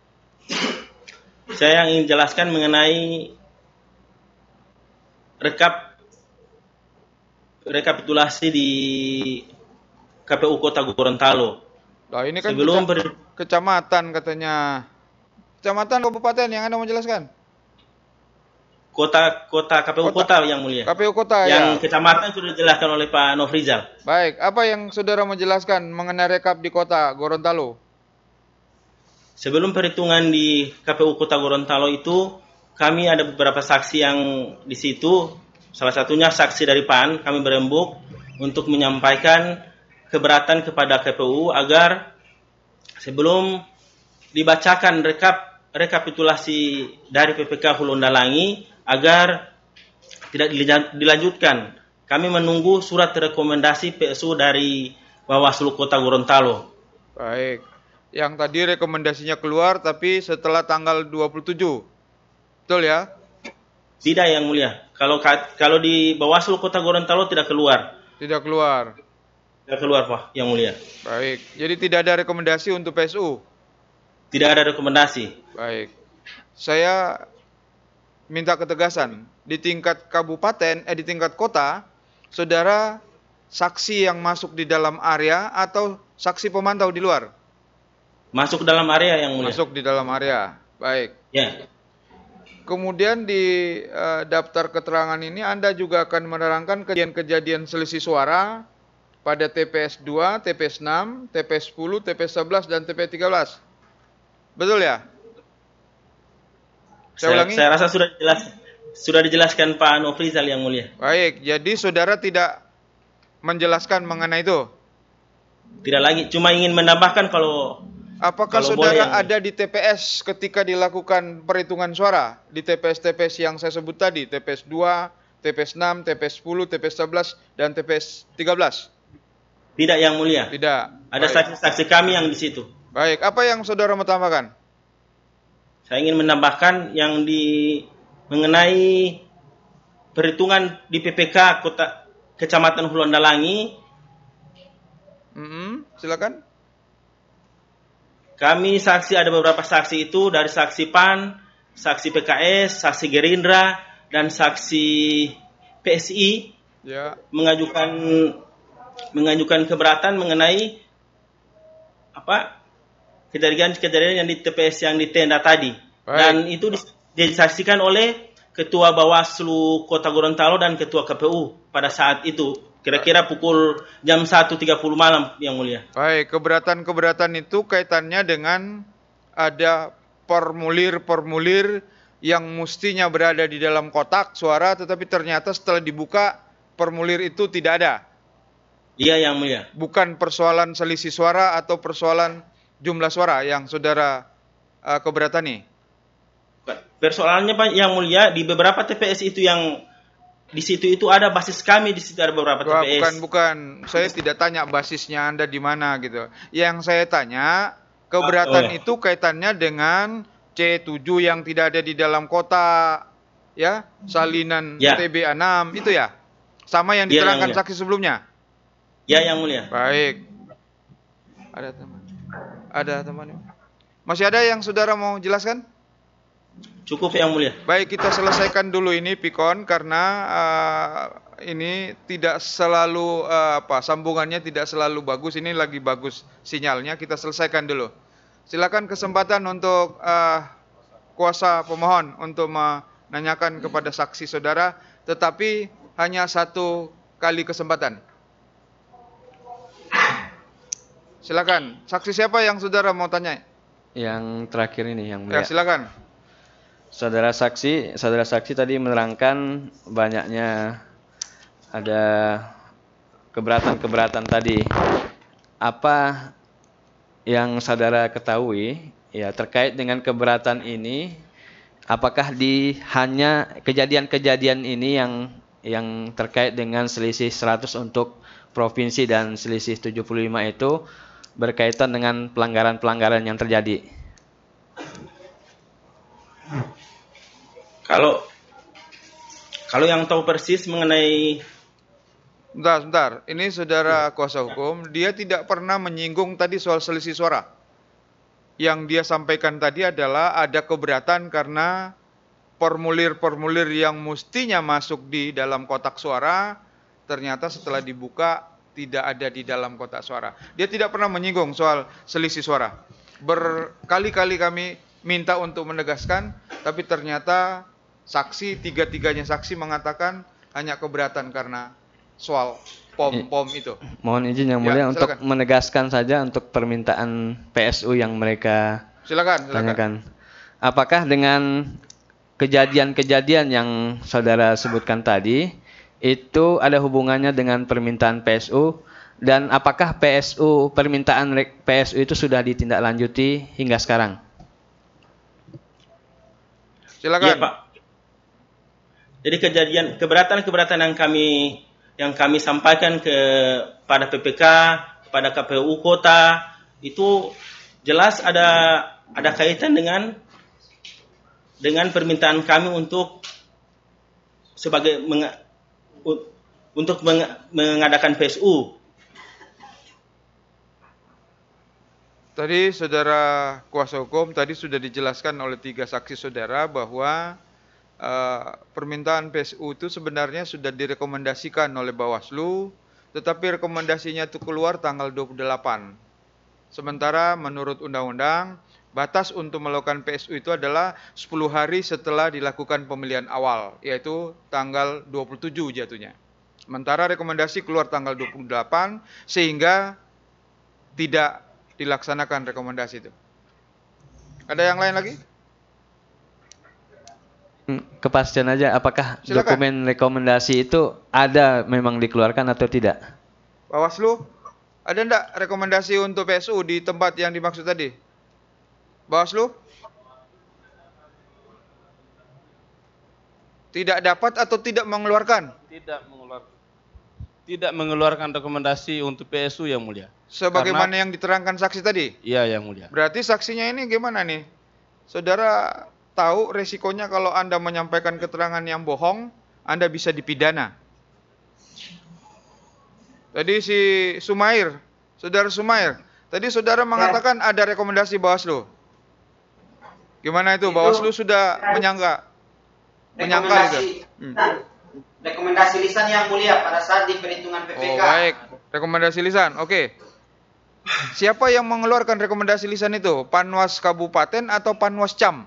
Saya ingin jelaskan mengenai rekap rekapitulasi di K P U Kota Gorontalo. Nah, ini kan Sebelum keca ber... kecamatan katanya. Kecamatan kabupaten yang Anda mau jelaskan? Kota kota K P U Kota, kota yang mulia. K P U kota yang ya. kecamatan sudah dijelaskan oleh Pak Nofrizal. Baik, apa yang saudara mau jelaskan mengenai rekap di kota Gorontalo? Sebelum perhitungan di K P U Kota Gorontalo itu, kami ada beberapa saksi yang di situ. Salah satunya saksi dari P A N, kami berembuk untuk menyampaikan keberatan kepada K P U agar sebelum dibacakan rekap rekapitulasi dari P P K Hulondalangi agar tidak dilanjutkan. Kami menunggu surat rekomendasi P S U dari Bawaslu Kota Gorontalo. Baik. Yang tadi rekomendasinya keluar tapi setelah tanggal dua puluh tujuh. Betul ya? Tidak yang mulia. Kalau kalau di Bawaslu Kota Gorontalo tidak keluar. Tidak keluar. Tidak keluar, Pak, yang mulia. Baik. Jadi tidak ada rekomendasi untuk P S U. Tidak ada rekomendasi. Baik. Saya minta ketegasan di tingkat kabupaten eh di tingkat kota, saudara saksi yang masuk di dalam area atau saksi pemantau di luar? Masuk dalam area yang mulia. Masuk di dalam area. Baik. Ya. Kemudian di uh, daftar keterangan ini Anda juga akan menerangkan kejadian-kejadian selisih suara pada T P S dua, T P S enam, T P S sepuluh, T P S sebelas dan T P S tiga belas. Betul ya? Saya, Saya, ulangi. saya rasa sudah jelas sudah dijelaskan Pak Nofrizal yang mulia. Baik, jadi saudara tidak menjelaskan mengenai itu. Tidak lagi, cuma ingin menambahkan kalau apakah kalau saudara boleh, ada di T P S ketika dilakukan perhitungan suara di T P S-T P S yang saya sebut tadi, T P S dua, T P S enam, T P S sepuluh, T P S sebelas dan T P S tiga belas? Tidak yang mulia. Tidak. Ada saksi-saksi kami yang di situ. Baik, apa yang saudara mau tambahkan? Saya ingin menambahkan yang di mengenai perhitungan di P P K Kota Kecamatan Hulondalangi. Mm-hmm. Silakan. Kami saksi ada beberapa saksi itu dari saksi P A N, saksi P K S, saksi Gerindra dan saksi P S I Ya. mengajukan mengajukan keberatan mengenai apa kejadian-kejadian yang di T P S yang di tenda tadi. Baik. Dan itu disaksikan oleh Ketua Bawaslu Kota Gorontalo dan Ketua K P U pada saat itu. Kira-kira pukul jam satu tiga puluh malam yang mulia. Baik, keberatan-keberatan itu kaitannya dengan ada formulir-formulir yang mestinya berada di dalam kotak suara, tetapi ternyata setelah dibuka formulir itu tidak ada. Iya yang mulia. Bukan persoalan selisih suara atau persoalan jumlah suara yang saudara uh, keberatani. Persoalannya Pak yang mulia di beberapa T P S itu yang di situ itu ada basis kami, di situ ada beberapa T P S. Bukan, bukan. Saya tidak tanya basisnya Anda di mana gitu. Yang saya tanya, keberatan oh, ya. itu kaitannya dengan C tujuh yang tidak ada di dalam kota, ya, salinan ya. T B enam itu ya. Sama yang Ya, diterangkan yang saksi sebelumnya. Ya yang mulia. Baik. Ada teman. Ada teman. Masih ada yang saudara mau jelaskan? Cukup yang mulia. Baik, kita selesaikan dulu ini Pikon karena uh, ini tidak selalu uh, apa sambungannya tidak selalu bagus. Ini lagi bagus sinyalnya. Kita selesaikan dulu. Silakan kesempatan untuk uh, kuasa pemohon untuk menanyakan kepada saksi saudara, tetapi hanya satu kali kesempatan. Silakan. Saksi siapa yang saudara mau tanya? Yang terakhir ini yang Ya, mulia. silakan. Saudara saksi, saudara saksi tadi menerangkan banyaknya ada keberatan-keberatan tadi. Apa yang saudara ketahui ya terkait dengan keberatan ini? Apakah di hanya kejadian-kejadian ini yang yang terkait dengan selisih seratus untuk provinsi dan selisih tujuh puluh lima itu berkaitan dengan pelanggaran-pelanggaran yang terjadi? Kalau kalau yang tahu persis mengenai Bentar, bentar. Ini saudara kuasa hukum, dia tidak pernah menyinggung tadi soal selisih suara. Yang dia sampaikan tadi adalah ada keberatan karena formulir-formulir yang mestinya masuk di dalam kotak suara, ternyata setelah dibuka tidak ada di dalam kotak suara. Dia tidak pernah menyinggung soal selisih suara. Berkali-kali kami minta untuk menegaskan, tapi ternyata saksi, tiga-tiganya saksi mengatakan hanya keberatan karena soal pom-pom itu. Mohon izin yang mulia Ya, untuk silakan. menegaskan saja untuk permintaan P S U yang mereka Silakan, silakan. tanyakan. Apakah dengan kejadian-kejadian yang saudara sebutkan tadi itu ada hubungannya dengan permintaan P S U, dan apakah P S U permintaan re- P S U itu sudah ditindaklanjuti hingga sekarang? Silakan. Iya, Pak. Jadi kejadian keberatan-keberatan yang kami yang kami sampaikan kepada P P K, kepada K P U kota itu jelas ada ada kaitan dengan dengan permintaan kami untuk sebagai menga, untuk meng, mengadakan P S U. Tadi saudara kuasa hukum tadi sudah dijelaskan oleh tiga saksi saudara bahwa Uh, permintaan P S U itu sebenarnya sudah direkomendasikan oleh Bawaslu, tetapi rekomendasinya itu keluar tanggal dua puluh delapan. Sementara menurut undang-undang, batas untuk melakukan P S U itu adalah sepuluh hari setelah dilakukan pemilihan awal, yaitu tanggal dua puluh tujuh jatuhnya. Sementara rekomendasi keluar tanggal dua puluh delapan, sehingga tidak dilaksanakan rekomendasi itu. Ada yang lain lagi? Kepastian aja, apakah Silakan. dokumen rekomendasi itu ada memang dikeluarkan atau tidak? Bawaslu, ada enggak rekomendasi untuk P S U di tempat yang dimaksud tadi? Bawaslu? Tidak dapat atau tidak mengeluarkan? Tidak mengeluarkan tidak mengeluarkan rekomendasi untuk P S U yang mulia. Sebagaimana Karena- yang diterangkan saksi tadi? Iya yang mulia. Berarti saksinya ini gimana nih? Saudara tahu resikonya kalau Anda menyampaikan keterangan yang bohong, Anda bisa dipidana. Tadi si Sumair, saudara Sumair, tadi saudara mengatakan ada rekomendasi Bawaslu. Gimana itu? Itu- Bawaslu sudah menyangka, menyangkal itu. Rekomendasi, Hmm. rekomendasi lisan yang mulia pada saat di perhitungan P P K. Oh baik, rekomendasi lisan, oke. Siapa yang mengeluarkan rekomendasi lisan itu? Panwas Kabupaten atau Panwas Cam?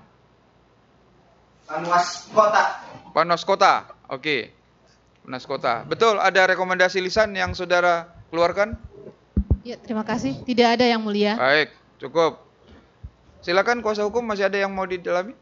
Panwas kota. Panwas Kota, oke. Panwas Kota, betul ada rekomendasi lisan yang saudara keluarkan? Ya, terima kasih. Tidak ada yang mulia. Baik, cukup. Silakan kuasa hukum, masih ada yang mau didalami?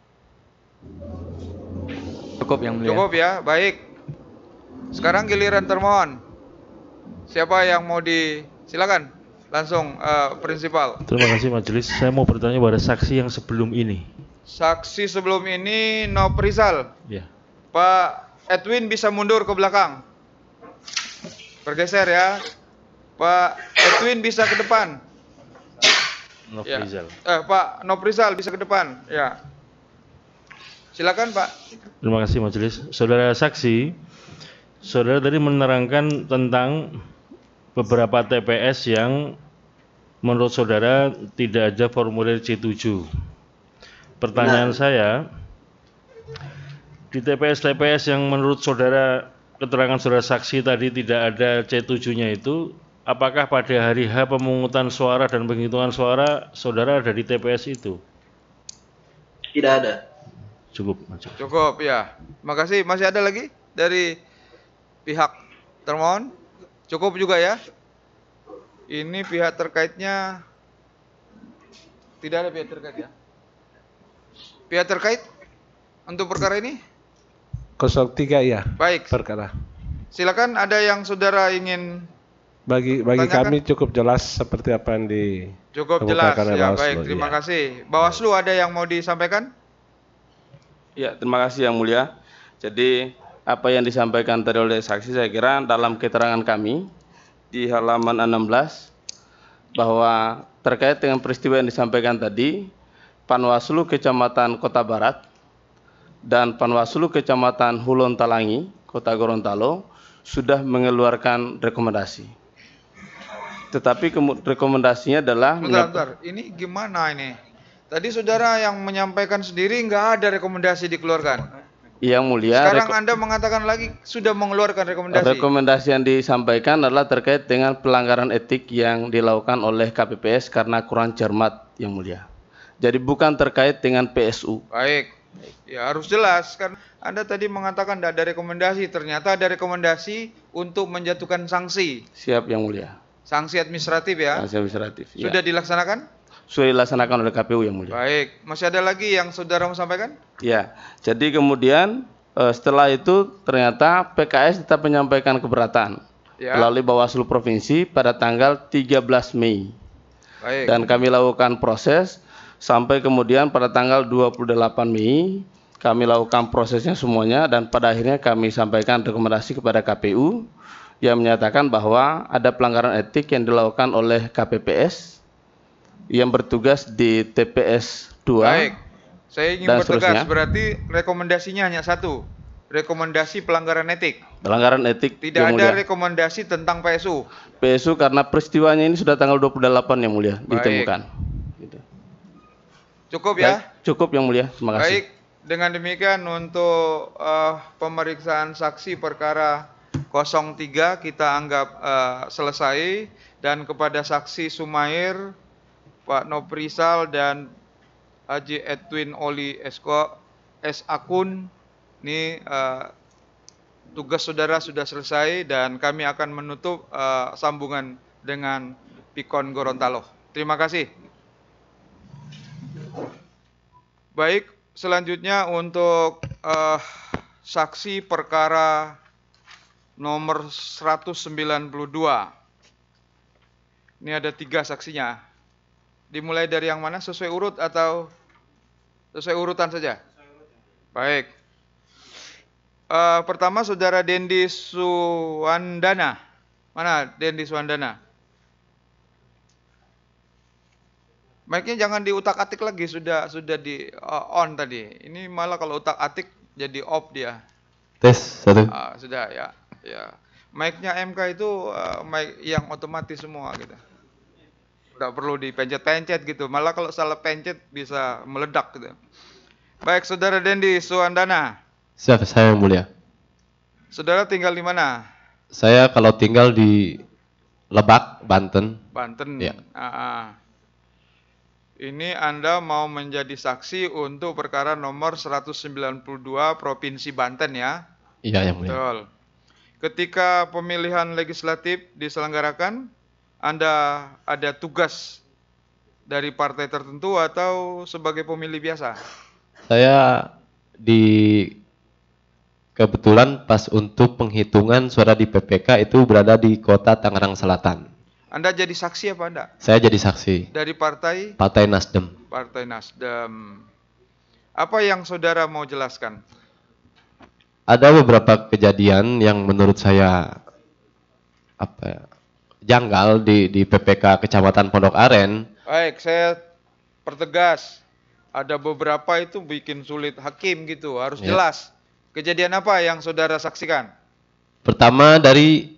Cukup yang mulia. Cukup ya, baik. Sekarang giliran termohon. Siapa yang mau di... Silakan, langsung uh, prinsipal. Terima kasih majelis. Saya mau bertanya pada saksi yang sebelum ini. Saksi sebelum ini Noprizal. Ya. Pak Edwin bisa mundur ke belakang. Bergeser ya. Pak Edwin bisa ke depan. Ya. Noprizal. Eh, Pak Noprizal bisa ke depan. Ya. Silakan Pak. Terima kasih majelis. Saudara saksi, saudara tadi menerangkan tentang beberapa T P S yang menurut saudara tidak ada formulir C tujuh. Pertanyaan Benar. saya, di T P S-T P S yang menurut saudara, keterangan saudara saksi tadi tidak ada C tujuh-nya itu, apakah pada hari H pemungutan suara dan penghitungan suara, saudara ada di T P S itu? Tidak ada. Cukup. Cukup ya. Makasih. Masih ada lagi dari pihak termohon? Cukup juga ya. Ini pihak terkaitnya tidak ada pihak terkait ya. Pihak terkait untuk perkara ini? nol tiga ya. Baik. Perkara. Silakan, ada yang saudara ingin Bagi bagi tanyakan? kami cukup jelas seperti apa yang di Cukup jelas kemukakan oleh ya. Bawaslu, Baik, terima ya. kasih. Bawaslu ada yang mau disampaikan? Ya, terima kasih Yang Mulia. Jadi apa yang disampaikan tadi oleh saksi saya kira dalam keterangan kami di halaman enam belas bahwa terkait dengan peristiwa yang disampaikan tadi, Panwaslu Kecamatan Kota Barat dan Panwaslu Kecamatan Hulon Talangi, Kota Gorontalo sudah mengeluarkan rekomendasi. Tetapi rekomendasinya adalah Bentar, bentar. Ini gimana ini? Tadi saudara yang menyampaikan sendiri nggak ada rekomendasi dikeluarkan. Yang Mulia, Sekarang Anda mengatakan lagi sudah mengeluarkan rekomendasi. rekomendasi yang disampaikan adalah terkait dengan pelanggaran etik yang dilakukan oleh K P P S karena kurang cermat, Yang Mulia. Jadi bukan terkait dengan P S U. Baik, ya harus jelas kan. Anda tadi mengatakan tidak ada rekomendasi, ternyata ada rekomendasi untuk menjatuhkan sanksi. Siap Yang Mulia. Sanksi administratif ya. Sanksi administratif. Ya. Sudah dilaksanakan? Sudah dilaksanakan oleh K P U Yang Mulia. Baik, masih ada lagi yang saudara mau sampaikan? Ya, jadi kemudian eh, setelah itu ternyata P K S tetap menyampaikan keberatan Ya. melalui Bawaslu Provinsi pada tanggal tiga belas Mei. Baik. Dan kami lakukan proses sampai kemudian pada tanggal dua puluh delapan Mei kami lakukan prosesnya semuanya dan pada akhirnya kami sampaikan rekomendasi kepada K P U yang menyatakan bahwa ada pelanggaran etik yang dilakukan oleh K P P S yang bertugas di T P S dua. Baik, saya ingin dan bertegas, seterusnya. berarti rekomendasinya hanya satu, rekomendasi pelanggaran etik. Pelanggaran etik Tidak Yang ada Mulia. rekomendasi tentang P S U. P S U karena peristiwanya ini sudah tanggal dua puluh delapan Yang Mulia Baik. ditemukan. Cukup ya? Baik, cukup Yang Mulia, terima kasih. Baik, dengan demikian untuk uh, pemeriksaan saksi perkara nol tiga kita anggap uh, selesai, dan kepada saksi Sumair, Pak Noprisal dan Haji Edwin Oli Esko S Akun, ini uh, tugas saudara sudah selesai dan kami akan menutup uh, sambungan dengan Pikon Gorontalo. Terima kasih. Baik, selanjutnya untuk uh, saksi perkara nomor seratus sembilan puluh dua. Ini ada tiga saksinya. Dimulai dari yang mana? Sesuai urut atau sesuai urutan saja? Baik. Uh, pertama saudara Dendi Suwandana. Mana Dendi Suwandana? Mic-nya jangan diutak-atik lagi, sudah sudah di uh, on tadi. Ini malah kalau utak-atik jadi off dia. Tes satu. Ah, sudah ya, ya. Mic-nya M K itu uh, mic yang otomatis semua gitu. Tidak perlu dipencet-pencet gitu. Malah kalau salah pencet bisa meledak gitu. Baik, saudara Dendi Suwandana. Siap, saya yang mulia. Saudara tinggal di mana? Saya kalau tinggal di Lebak, Banten. Banten. Ya. Ah, ah. Ini Anda mau menjadi saksi untuk perkara nomor seratus sembilan puluh dua Provinsi Banten ya? Iya, yang mulia. Betul. Ketika pemilihan legislatif diselenggarakan, Anda ada tugas dari partai tertentu atau sebagai pemilih biasa? Saya di kebetulan pas untuk penghitungan suara di P P K itu berada di kota Tangerang Selatan. Anda jadi saksi apa Anda? Saya jadi saksi. Dari partai? Partai Nasdem. Partai Nasdem. Apa yang saudara mau jelaskan? Ada beberapa kejadian yang menurut saya apa ya, janggal di di P P K Kecamatan Pondok Aren. Baik, saya pertegas. Ada beberapa itu bikin sulit hakim gitu, harus Ya. jelas. Kejadian apa yang saudara saksikan? Pertama dari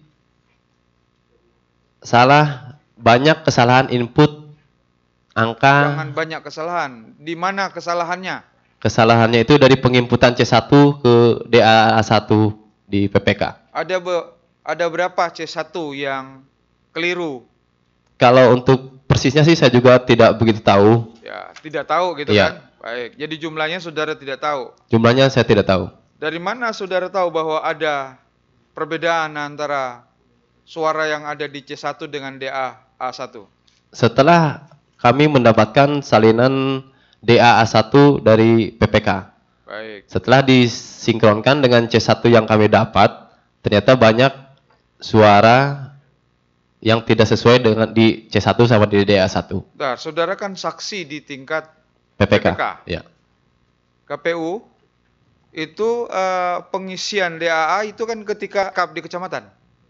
salah banyak kesalahan input angka. Jangan banyak kesalahan. Di mana kesalahannya? Kesalahannya itu dari penginputan C satu ke D A A satu di P P K. Ada be, ada berapa C satu yang keliru? Kalau untuk persisnya sih saya juga tidak begitu tahu. Ya, tidak tahu gitu Iya. kan? Baik, jadi jumlahnya saudara tidak tahu. Jumlahnya saya tidak tahu. Dari mana saudara tahu bahwa ada perbedaan antara suara yang ada di C satu dengan D A A satu? Setelah kami mendapatkan salinan D A A satu dari P P K. Baik. Setelah disinkronkan dengan C satu yang kami dapat, ternyata banyak suara yang tidak sesuai dengan di C satu sama di D A A satu. Bentar, saudara kan saksi di tingkat P P K. P P K. Ya. K P U itu eh, pengisian D A A itu kan ketika rekap di kecamatan.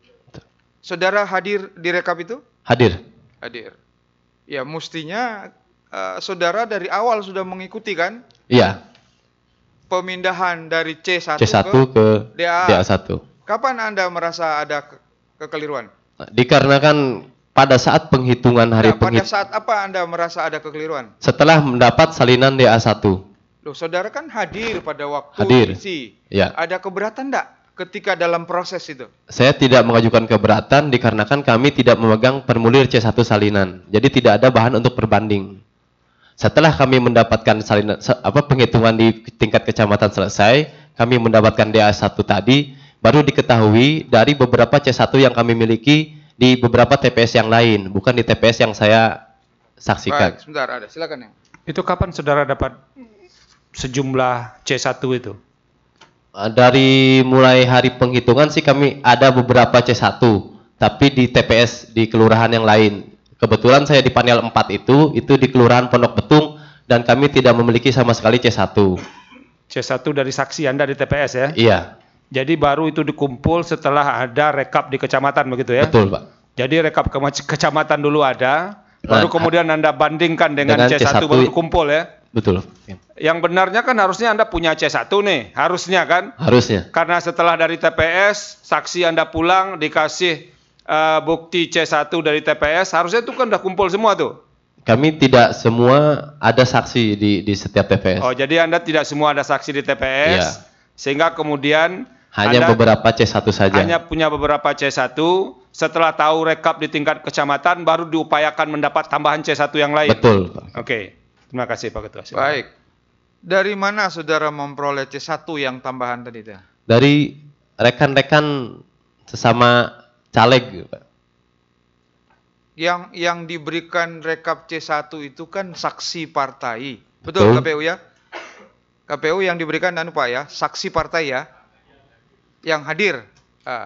Saudara hadir di rekap itu? Hadir. Hadir. Ya, mestinya eh, saudara dari awal sudah mengikuti kan? Iya. Pemindahan dari C satu, C satu ke, ke D A A. D A A satu. Kapan Anda merasa ada ke kekeliruan? Dikarenakan pada saat penghitungan hari Nah, pada penghit- saat apa Anda merasa ada kekeliruan? setelah mendapat salinan D A A satu. Loh, saudara kan hadir pada waktu Hadir. isi. Ya. Ada keberatan enggak ketika dalam proses itu? Saya tidak mengajukan keberatan dikarenakan kami tidak memegang formulir C satu salinan. Jadi tidak ada bahan untuk berbanding. Setelah kami mendapatkan salinan se- apa penghitungan di tingkat kecamatan selesai, kami mendapatkan D A A satu tadi, baru diketahui dari beberapa C satu yang kami miliki di beberapa T P S yang lain, bukan di T P S yang saya saksikan. Baik, sebentar ada. Silakan ya. Itu kapan saudara dapat sejumlah C satu itu? Uh, Dari mulai hari penghitungan sih kami ada beberapa C satu, tapi di T P S di kelurahan yang lain. Kebetulan saya di panel empat itu, itu di Kelurahan Pondok Betung, dan kami tidak memiliki sama sekali C satu. C satu dari saksi Anda di T P S ya? Iya, Jadi baru itu dikumpul setelah ada rekap di kecamatan begitu ya? betul Pak. Jadi rekap ke kecamatan dulu ada, baru Nah, kemudian Anda bandingkan dengan, dengan C satu C satu baru dikumpul ya? Betul, Yang benarnya kan harusnya Anda punya C satu nih, harusnya kan? harusnya. Karena setelah dari T P S, saksi Anda pulang dikasih eh, bukti C satu dari T P S, harusnya itu kan udah kumpul semua tuh. Kami tidak semua ada saksi di, di setiap T P S. Oh, jadi Anda tidak semua ada saksi di T P S, Iya. sehingga kemudian Hanya Anda beberapa C satu saja. hanya punya beberapa C satu, setelah tahu rekap di tingkat kecamatan, baru diupayakan mendapat tambahan C satu yang lain. Betul Pak. Oke, terima kasih Pak Ketua. Silakan. Baik. Dari mana saudara memperoleh C satu yang tambahan tadi itu? Dari rekan-rekan sesama caleg Pak. Yang yang diberikan rekap C satu itu kan saksi partai. Betul, Betul. K P U ya? K P U yang diberikan anu Pak ya, saksi partai ya. Yang hadir. Ah.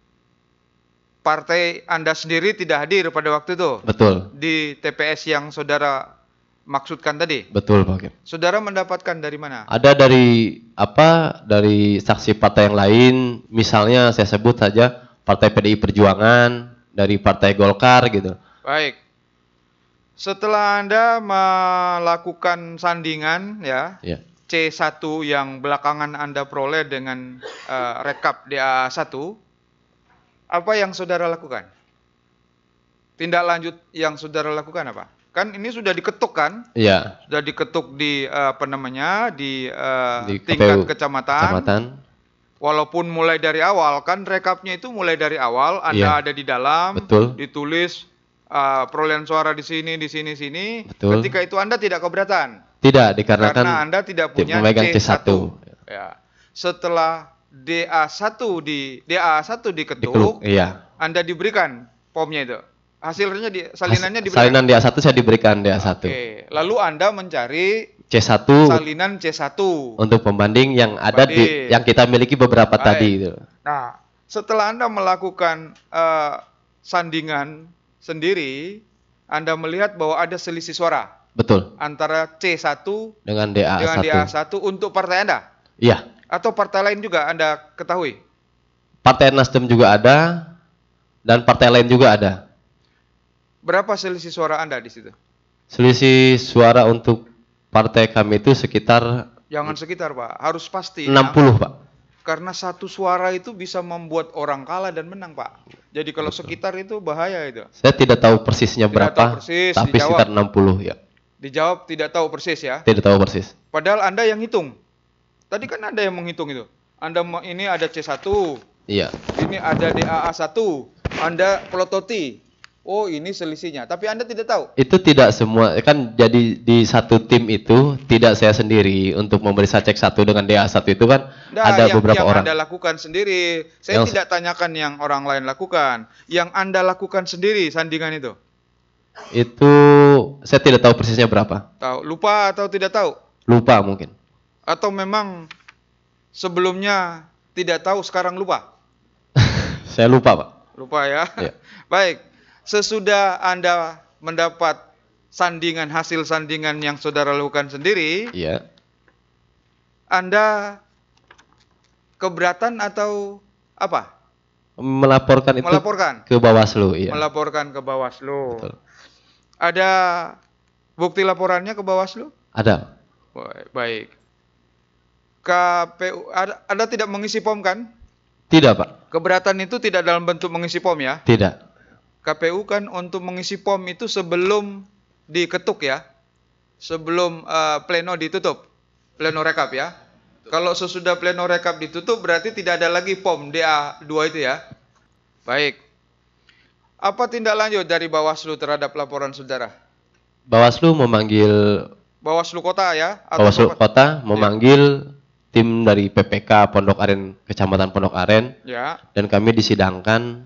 Partai Anda sendiri tidak hadir pada waktu itu. Betul. Di T P S yang saudara maksudkan tadi. Betul Pak. Saudara mendapatkan dari mana? Ada dari apa? Dari saksi partai yang lain, misalnya saya sebut saja Partai P D I Perjuangan, dari Partai Golkar gitu. Baik. Setelah Anda melakukan sandingan ya, Ya. C satu yang belakangan Anda peroleh dengan eh, rekap D A A satu, apa yang saudara lakukan? Tindak lanjut yang saudara lakukan apa? Kan ini sudah diketuk kan? Iya. Sudah diketuk di eh, apa namanya? Di, eh, Di K P U tingkat kecamatan. Kecamatan. Walaupun mulai dari awal, kan rekapnya itu mulai dari awal, Anda Iya. ada di dalam, Betul. ditulis uh, perolehan suara di sini, di sini, sini. Betul. Ketika itu Anda tidak keberatan. Tidak, dikarenakan Karena Anda tidak punya memegang C C satu. Ya. Setelah D A satu di D A satu diketuk, Dikeluk, iya. Anda diberikan pomnya itu. Hasilnya di salinannya diberikan. Salinan D A satu saya diberikan D A satu. Oke. Lalu Anda mencari C satu salinan C satu. untuk pembanding yang ada di Banding. yang kita miliki beberapa Baik. tadi itu. Nah, setelah Anda melakukan eh, sandingan sendiri, Anda melihat bahwa ada selisih suara Betul. antara C satu Dengan D A dengan satu. D A satu untuk partai Anda. Iya. Atau partai lain juga Anda ketahui? Partai Nasdem juga ada dan partai lain juga ada. Berapa selisih suara Anda di situ? Selisih suara untuk partai kami itu sekitar Jangan sekitar, Pak. Harus pasti. enam puluh, ya. Pak. Karena satu suara itu bisa membuat orang kalah dan menang, Pak. Jadi kalau sekitar itu bahaya itu. Saya tidak tahu persisnya Tidak berapa, tahu persis, tapi dijawab. sekitar enam puluh ya. Dijawab tidak tahu persis ya. Tidak tahu persis. Padahal Anda yang hitung. Tadi kan Anda yang menghitung itu. Anda me- ini ada C satu, Iya. ini ada D A A satu. Anda pelototi. Oh, ini selisihnya. Tapi Anda tidak tahu. Itu tidak semua, kan jadi di satu tim itu tidak saya sendiri untuk memberi cek satu dengan D A satu itu kan Nah, ada yang, beberapa yang orang. Anda lakukan sendiri. Saya Yang- tidak tanyakan yang orang lain lakukan. Yang Anda lakukan sendiri sandingan itu. Itu saya tidak tahu persisnya berapa. Tahu? Lupa atau tidak tahu? Lupa mungkin. Atau memang sebelumnya tidak tahu, sekarang lupa? Saya lupa, Pak. Lupa ya. Ya. Baik. Sesudah Anda mendapat sandingan, hasil sandingan yang saudara lakukan sendiri, Iya. Anda keberatan atau apa? Melaporkan itu Melaporkan. ke Bawaslu, iya. Melaporkan ke Bawaslu. Betul. Ada bukti laporannya ke Bawaslu? Ada. Baik. Baik. K P U, ada, Anda tidak mengisi pom kan? Tidak, Pak. Keberatan itu tidak dalam bentuk mengisi pom ya? Tidak. K P U kan untuk mengisi pom itu sebelum diketuk ya, sebelum uh, pleno ditutup, pleno rekap ya. Kalau sesudah pleno rekap ditutup berarti tidak ada lagi pom D A dua itu ya. Baik. Apa tindak lanjut dari Bawaslu terhadap laporan saudara? Bawaslu memanggil Bawaslu kota ya? Atau Bawaslu Bapak- Kota memanggil tim dari P P K Pondok Aren, Kecamatan Pondok Aren, Ya. dan kami disidangkan.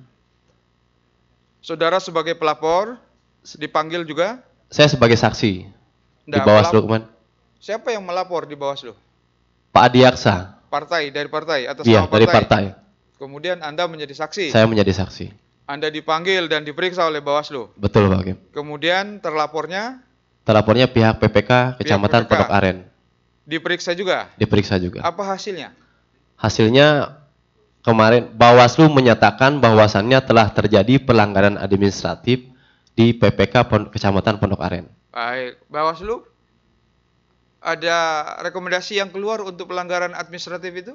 Saudara sebagai pelapor dipanggil juga? Saya sebagai saksi di Nggak, Bawaslu pelap- kemarin. Siapa yang melapor di Bawaslu? Pak Adiaksa. Partai, dari partai atas Iya, nama dari partai. Kemudian Anda menjadi saksi. Saya menjadi saksi. Anda dipanggil dan diperiksa oleh Bawaslu. Betul, Pak Hakim. Kemudian terlapornya Terlapornya pihak P P K Kecamatan P P K. Pondok Aren. diperiksa juga. Diperiksa juga. Apa hasilnya? Hasilnya kemarin Bawaslu menyatakan bahwasannya telah terjadi pelanggaran administratif di P P K Pon- Kecamatan Pondok Aren. Baik, Bawaslu ada rekomendasi yang keluar untuk pelanggaran administratif itu?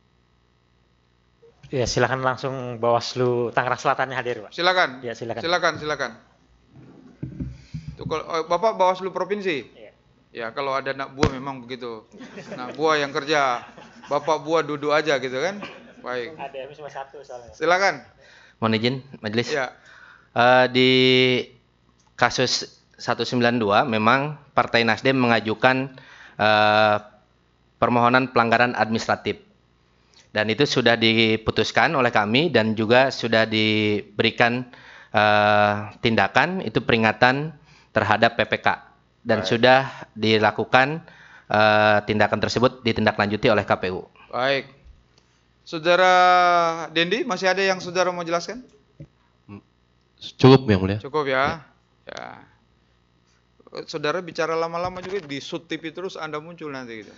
Ya, silakan langsung Bawaslu Tangerang Selatannya hadir, Pak. Silakan. Ya, silakan. Silakan, silakan. Tuh, kalau- oh, Bapak Bawaslu provinsi? Iya. Ya, kalau ada anak buah memang begitu. Nah, buah yang kerja. Bapak buah duduk aja gitu kan? Baik. A D M cuma satu soalnya. Silakan. Mohon izin majelis. Ya. Eh, di kasus seratus sembilan puluh dua memang Partai Nasdem mengajukan eh, permohonan pelanggaran administratif. Dan itu sudah diputuskan oleh kami dan juga sudah diberikan eh, tindakan, itu peringatan terhadap P P K. Dan Baik. sudah dilakukan eh, tindakan tersebut ditindaklanjuti oleh K P U. Baik. Saudara Dendi, masih ada yang saudara mau jelaskan? Cukup, Yang Mulia. Cukup ya. Ya. Saudara bicara lama-lama juga di shoot T V terus Anda muncul nanti gitu.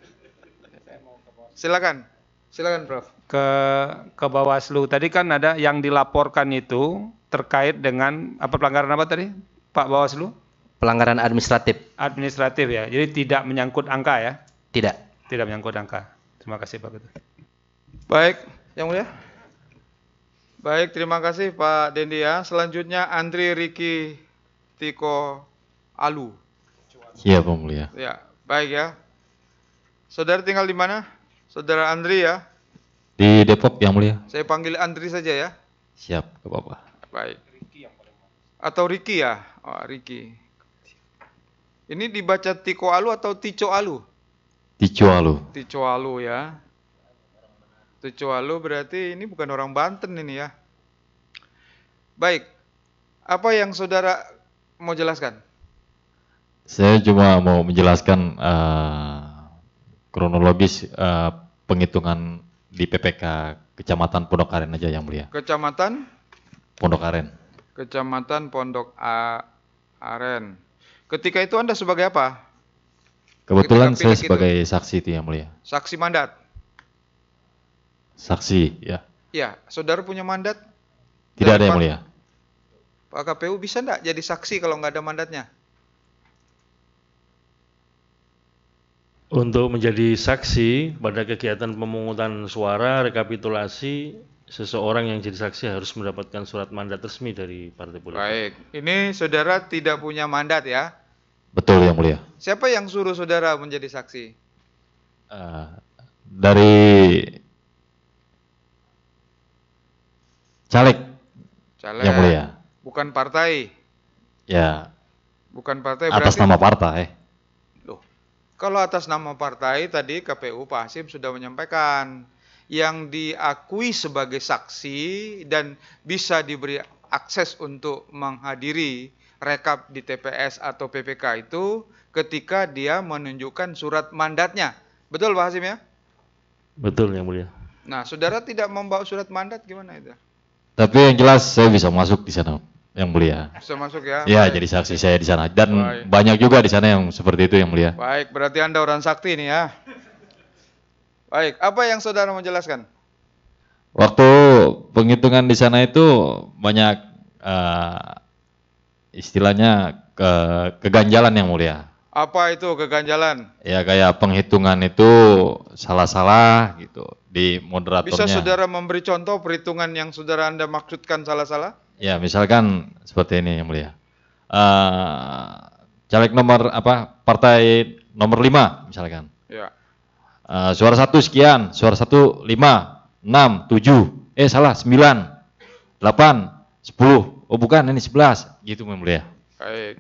Silakan. Silakan, Prof. Ke ke Bawaslu tadi kan ada yang dilaporkan itu terkait dengan apa pelanggaran apa tadi, Pak Bawaslu? Pelanggaran administratif. Administratif ya. Jadi tidak menyangkut angka ya? Tidak. Tidak menyangkut angka. Terima kasih Pak Ketua. Baik, yang mulia. Baik, terima kasih Pak Dendi ya. Selanjutnya Andri Riki Tiko Alu. Iya, Pak Mulia. Ya, baik ya. Saudara tinggal di mana? Saudara Andri ya. Di Depok, Yang Mulia. Saya panggil Andri saja ya. Siap, ke Bapak. Baik. Atau Riki ya? Oh, Riki. Ini dibaca Tiko Alu atau Tico Alu? Tico Alu. Tico Alu ya. Tico Alu berarti ini bukan orang Banten ini ya. Baik. Apa yang saudara mau jelaskan? Saya cuma mau menjelaskan eh, kronologis eh, penghitungan di P P K Kecamatan Pondok Aren aja, Yang Mulia. Kecamatan? Pondok Aren. Kecamatan Pondok A Aren. Ketika itu Anda sebagai apa? Kebetulan Ketika saya pilek itu. sebagai saksi itu, Yang Mulia. Saksi mandat. Saksi, ya. Ya, saudara punya mandat? Tidak ada, Dari Yang Pak- Mulia. Pak K P U bisa enggak jadi saksi kalau nggak ada mandatnya? Untuk menjadi saksi pada kegiatan pemungutan suara, rekapitulasi, seseorang yang jadi saksi harus mendapatkan surat mandat resmi dari partai politik. Baik, ini saudara tidak punya mandat ya? Betul, Yang Mulia. Siapa yang suruh saudara menjadi saksi? Eh, dari caleg, Caleg. Yang Mulia. Bukan partai. Ya, Bukan partai atas berarti. nama partai. Loh, kalau atas nama partai tadi K P U Pak Hasim sudah menyampaikan yang diakui sebagai saksi dan bisa diberi akses untuk menghadiri rekap di T P S atau P P K itu ketika dia menunjukkan surat mandatnya. Betul Pak Hasim ya? Betul yang mulia. Nah, saudara tidak membawa surat mandat gimana itu? Tapi yang jelas saya bisa masuk di sana, yang mulia. Bisa masuk ya? Ya, Baik. jadi saksi saya di sana dan Baik. banyak juga di sana yang seperti itu yang mulia. Baik, berarti Anda orang sakti nih ya. Baik, apa yang saudara mau jelaskan? Waktu penghitungan di sana itu banyak eh, istilahnya ke keganjalan yang mulia. Apa itu keganjalan? Ya kayak penghitungan itu salah-salah gitu di moderatornya. Bisa saudara memberi contoh perhitungan yang saudara Anda maksudkan salah-salah? Ya misalkan seperti ini yang mulia. Eh, caleg nomor apa partai nomor lima misalkan. Ya. Eh, suara satu sekian, suara satu lima, enam, tujuh, eh salah sembilan, delapan, sepuluh. Oh bukan ini sebelas gitu yang mulia. Baik.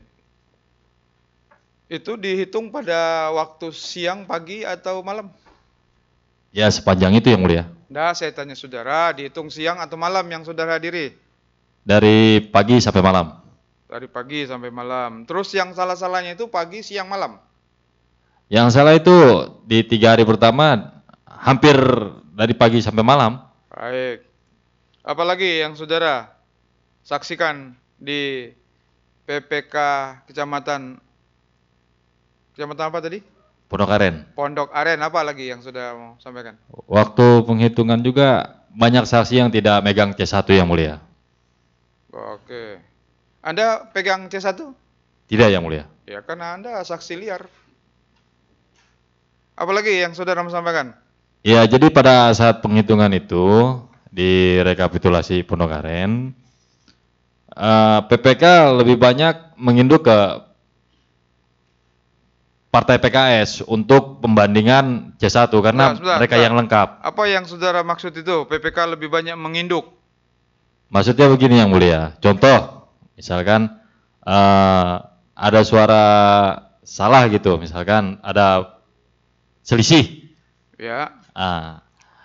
Itu dihitung pada waktu siang, pagi, atau malam? Ya sepanjang itu yang mulia. Nah, saya tanya saudara, dihitung siang atau malam yang saudara hadiri? Dari pagi sampai malam. Dari pagi sampai malam. Terus yang salah-salahnya itu pagi, siang, malam? Yang salah itu di tiga hari pertama hampir dari pagi sampai malam. Baik. Apalagi yang saudara saksikan di P P K Kecamatan Kecamatan apa tadi? Pondok Aren. Pondok Aren, apa lagi yang sudah mau sampaikan? Waktu penghitungan juga banyak saksi yang tidak megang C satu yang mulia. Oke. Anda pegang C satu? Tidak yang mulia. Ya, karena Anda saksi liar. Apalagi yang saudara mau sampaikan? Ya, jadi pada saat penghitungan itu di rekapitulasi Pondok Aren, eh, P P K lebih banyak menginduk ke Partai P K S untuk pembandingan C satu karena Sebentar, sebentar, mereka sebentar. yang lengkap. Apa yang saudara maksud itu? P P K lebih banyak menginduk. Maksudnya begini yang mulia. Contoh, misalkan eh, ada suara salah gitu, misalkan ada selisih. Ya. Ah.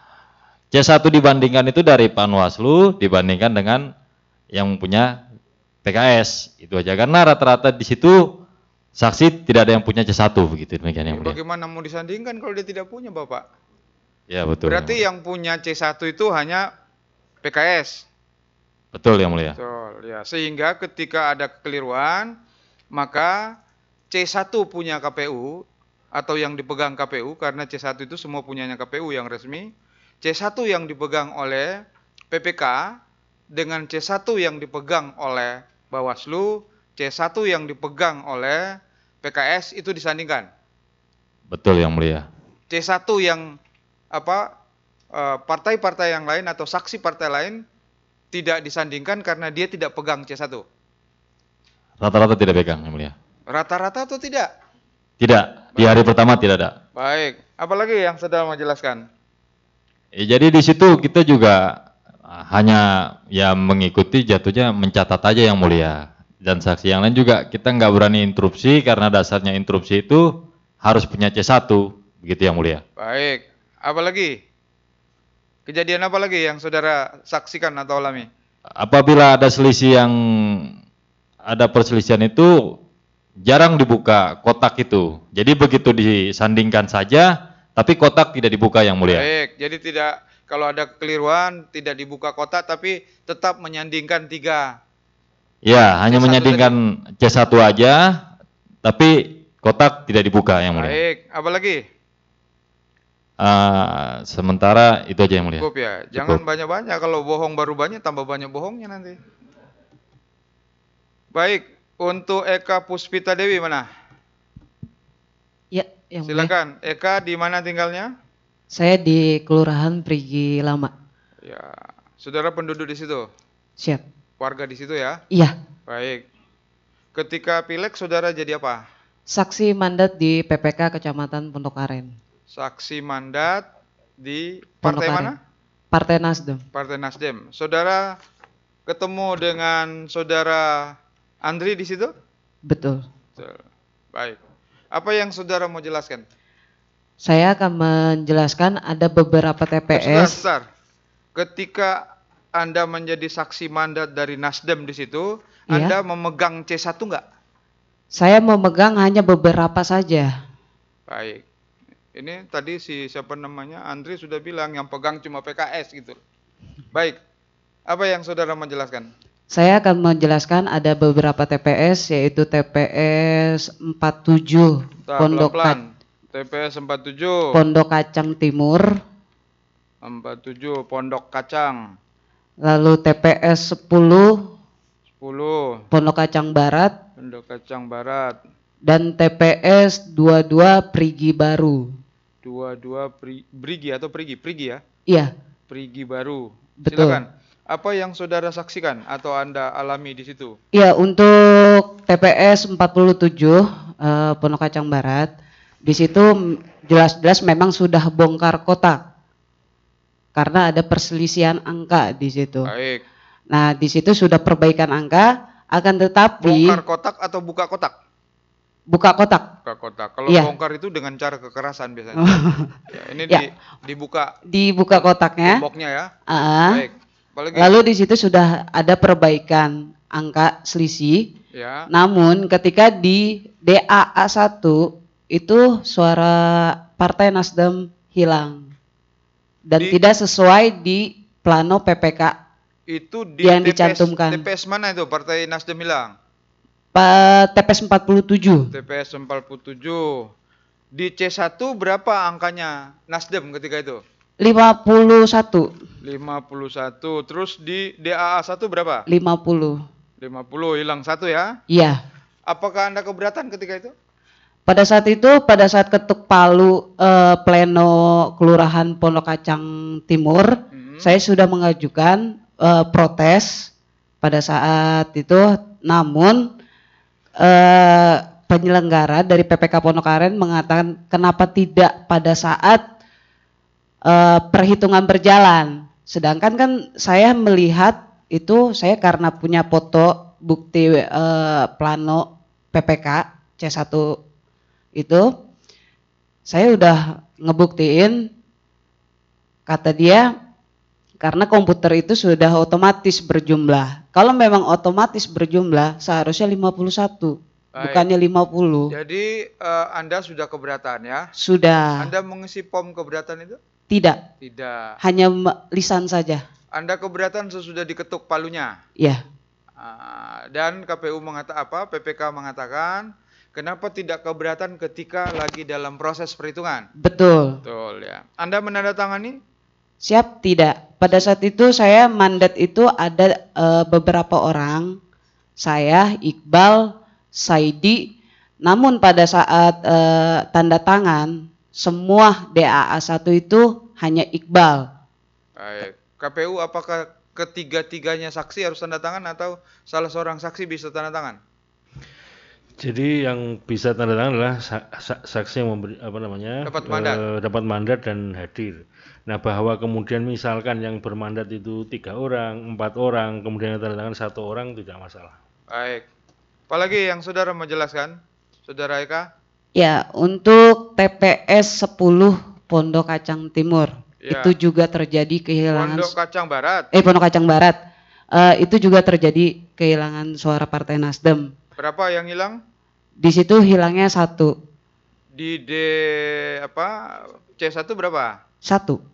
C satu dibandingkan itu dari Panwaslu dibandingkan dengan yang punya P K S. Itu aja karena rata-rata di situ saksi tidak ada yang punya C satu begitu demikian yang mulia. Bagaimana mau disandingkan kalau dia tidak punya, Bapak? Ya betul. Berarti yang punya C satu itu hanya P K S. Betul yang mulia. Betul, ya. Sehingga ketika ada kekeliruan, maka C satu punya K P U atau yang dipegang K P U, karena C satu itu semua punyanya K P U yang resmi. C satu yang dipegang oleh P P K dengan C satu yang dipegang oleh Bawaslu, C satu yang dipegang oleh P K S itu disandingkan. Betul yang mulia. C satu yang apa eh, partai-partai yang lain atau saksi partai lain tidak disandingkan karena dia tidak pegang C satu. Rata-rata tidak pegang yang mulia. Rata-rata atau tidak? Tidak, di hari pertama tidak ada. Baik, apalagi yang saudara mau jelaskan? Ya, jadi di situ kita juga hanya ya mengikuti jatuhnya mencatat aja yang mulia. Dan saksi yang lain juga kita nggak berani interupsi karena dasarnya interupsi itu harus punya C satu, begitu yang mulia. Baik, apalagi? Kejadian apa lagi yang saudara saksikan atau alami? Apabila ada selisih yang ada perselisihan itu jarang dibuka kotak itu. Jadi begitu disandingkan saja, tapi kotak tidak dibuka yang mulia. Baik, jadi tidak kalau ada kekeliruan tidak dibuka kotak tapi tetap menyandingkan tiga. Ya, hanya C satu menyandingkan C satu aja, tapi kotak tidak dibuka yang mulia. Baik, apalagi? Uh, sementara itu aja yang mulia. Cukup ya, jangan banyak-banyak. Kalau bohong baru banyak, tambah banyak bohongnya nanti. Baik, untuk Eka Puspita Dewi mana? Ya, yang silakan. Mulia. Eka di mana tinggalnya? Saya di Kelurahan Prigi Lama. Ya, saudara penduduk di situ? Siap. Warga di situ ya? Iya. Baik. Ketika pileg saudara jadi apa? Saksi mandat di P P K Kecamatan Pondok Aren. Saksi mandat di partai mana? Partai Nasdem. Partai Nasdem. Saudara ketemu dengan saudara Andri di situ? Betul. Betul. Baik. Apa yang saudara mau jelaskan? Saya akan menjelaskan ada beberapa T P Sebentar, S. sebentar. Ketika Anda menjadi saksi mandat dari Nasdem di situ, Iya. Anda memegang C satu enggak? Saya memegang hanya beberapa saja. Baik. Ini tadi si siapa namanya Andri sudah bilang yang pegang cuma P K S gitu. Baik. Apa yang saudara menjelaskan? Saya akan menjelaskan ada beberapa T P S, yaitu T P S empat puluh tujuh Bentar, Pondok, pelan-pelan. Ka- T P S empat puluh tujuh. Pondok Kacang Timur, empat puluh tujuh Pondok Kacang. lalu T P S sepuluh sepuluh Pondok Kacang Barat, Pondok Kacang Barat. dan T P S dua puluh dua Prigi Baru. dua puluh dua Pri, Brigi atau Prigi? Prigi ya? Iya. Prigi Baru. Betul. Silakan. Apa yang saudara saksikan atau Anda alami di situ? Iya, untuk T P S empat puluh tujuh eh, Pondok Kacang Barat, di situ jelas-jelas memang sudah bongkar kotak karena ada perselisihan angka di situ. Baik. Nah, di situ sudah perbaikan angka, akan tetapi Bongkar kotak atau buka kotak? buka kotak. Buka kotak. Kalau Iya. bongkar itu dengan cara kekerasan biasanya. Oh. Ya, ini Ya. di, dibuka Dibuka kotaknya. gemboknya ya. Ah. Baik. Apalagi? Lalu di situ sudah ada perbaikan angka selisih. Ya. Namun ketika di D A A satu itu suara Partai Nasdem hilang dan Di- tidak sesuai di plano P P K Itu di yang T P S, dicantumkan. T P S mana itu? Partai Nasdem hilang. Pa- T P S empat puluh tujuh. T P S empat puluh tujuh. Di C satu berapa angkanya Nasdem ketika itu? lima puluh satu. lima puluh satu. Terus di D A A satu berapa? lima puluh. lima puluh, hilang satu ya. Iya. Apakah Anda keberatan ketika itu? Pada saat itu, pada saat ketuk palu eh, pleno Kelurahan Pondok Kacang Timur, saya sudah mengajukan eh, protes pada saat itu. Namun eh, penyelenggara dari P P K Pondok Aren mengatakan kenapa tidak pada saat eh, perhitungan berjalan. Sedangkan kan saya melihat itu, saya karena punya foto bukti eh, plano P P K C satu itu, saya udah ngebuktiin, kata dia, karena komputer itu sudah otomatis berjumlah. Kalau memang otomatis berjumlah, seharusnya lima puluh satu, Baik. bukannya lima puluh. Jadi eh, Anda sudah keberatan ya? Sudah. Anda mengisi form keberatan itu? Tidak, Tidak. hanya me- lisan saja. Anda keberatan sesudah diketuk palunya? Ya, Ah, dan K P U mengatakan apa? P P K mengatakan kenapa tidak keberatan ketika lagi dalam proses perhitungan? betul. Betul ya. Anda menandatangani? Siap, tidak. Pada saat itu saya mandat itu ada eh, beberapa orang, saya, Iqbal, Saidi. Namun pada saat eh, tanda tangan, semua D A A satu itu hanya Iqbal. Baik. K P U apakah ketiga-tiganya saksi harus tanda tangan atau salah seorang saksi bisa tanda tangan? Jadi yang bisa tanda tangan adalah sa- sa- saksi yang memberi apa namanya Dapat mandat. eh, dapat mandat dan hadir. Nah, bahwa kemudian misalkan yang bermandat itu tiga orang, empat orang, kemudian yang tanda tangan satu orang, tidak masalah. Baik. Apalagi yang saudara mau jelaskan? Saudara Eka? Ya, untuk T P S sepuluh Pondok Kacang Timur, Ya. itu juga terjadi kehilangan Pondok Kacang Barat. eh Pondok Kacang Barat. Eh, itu juga terjadi kehilangan suara Partai Nasdem. Berapa yang hilang? Di situ hilangnya satu. Di D apa? C satu berapa? Satu.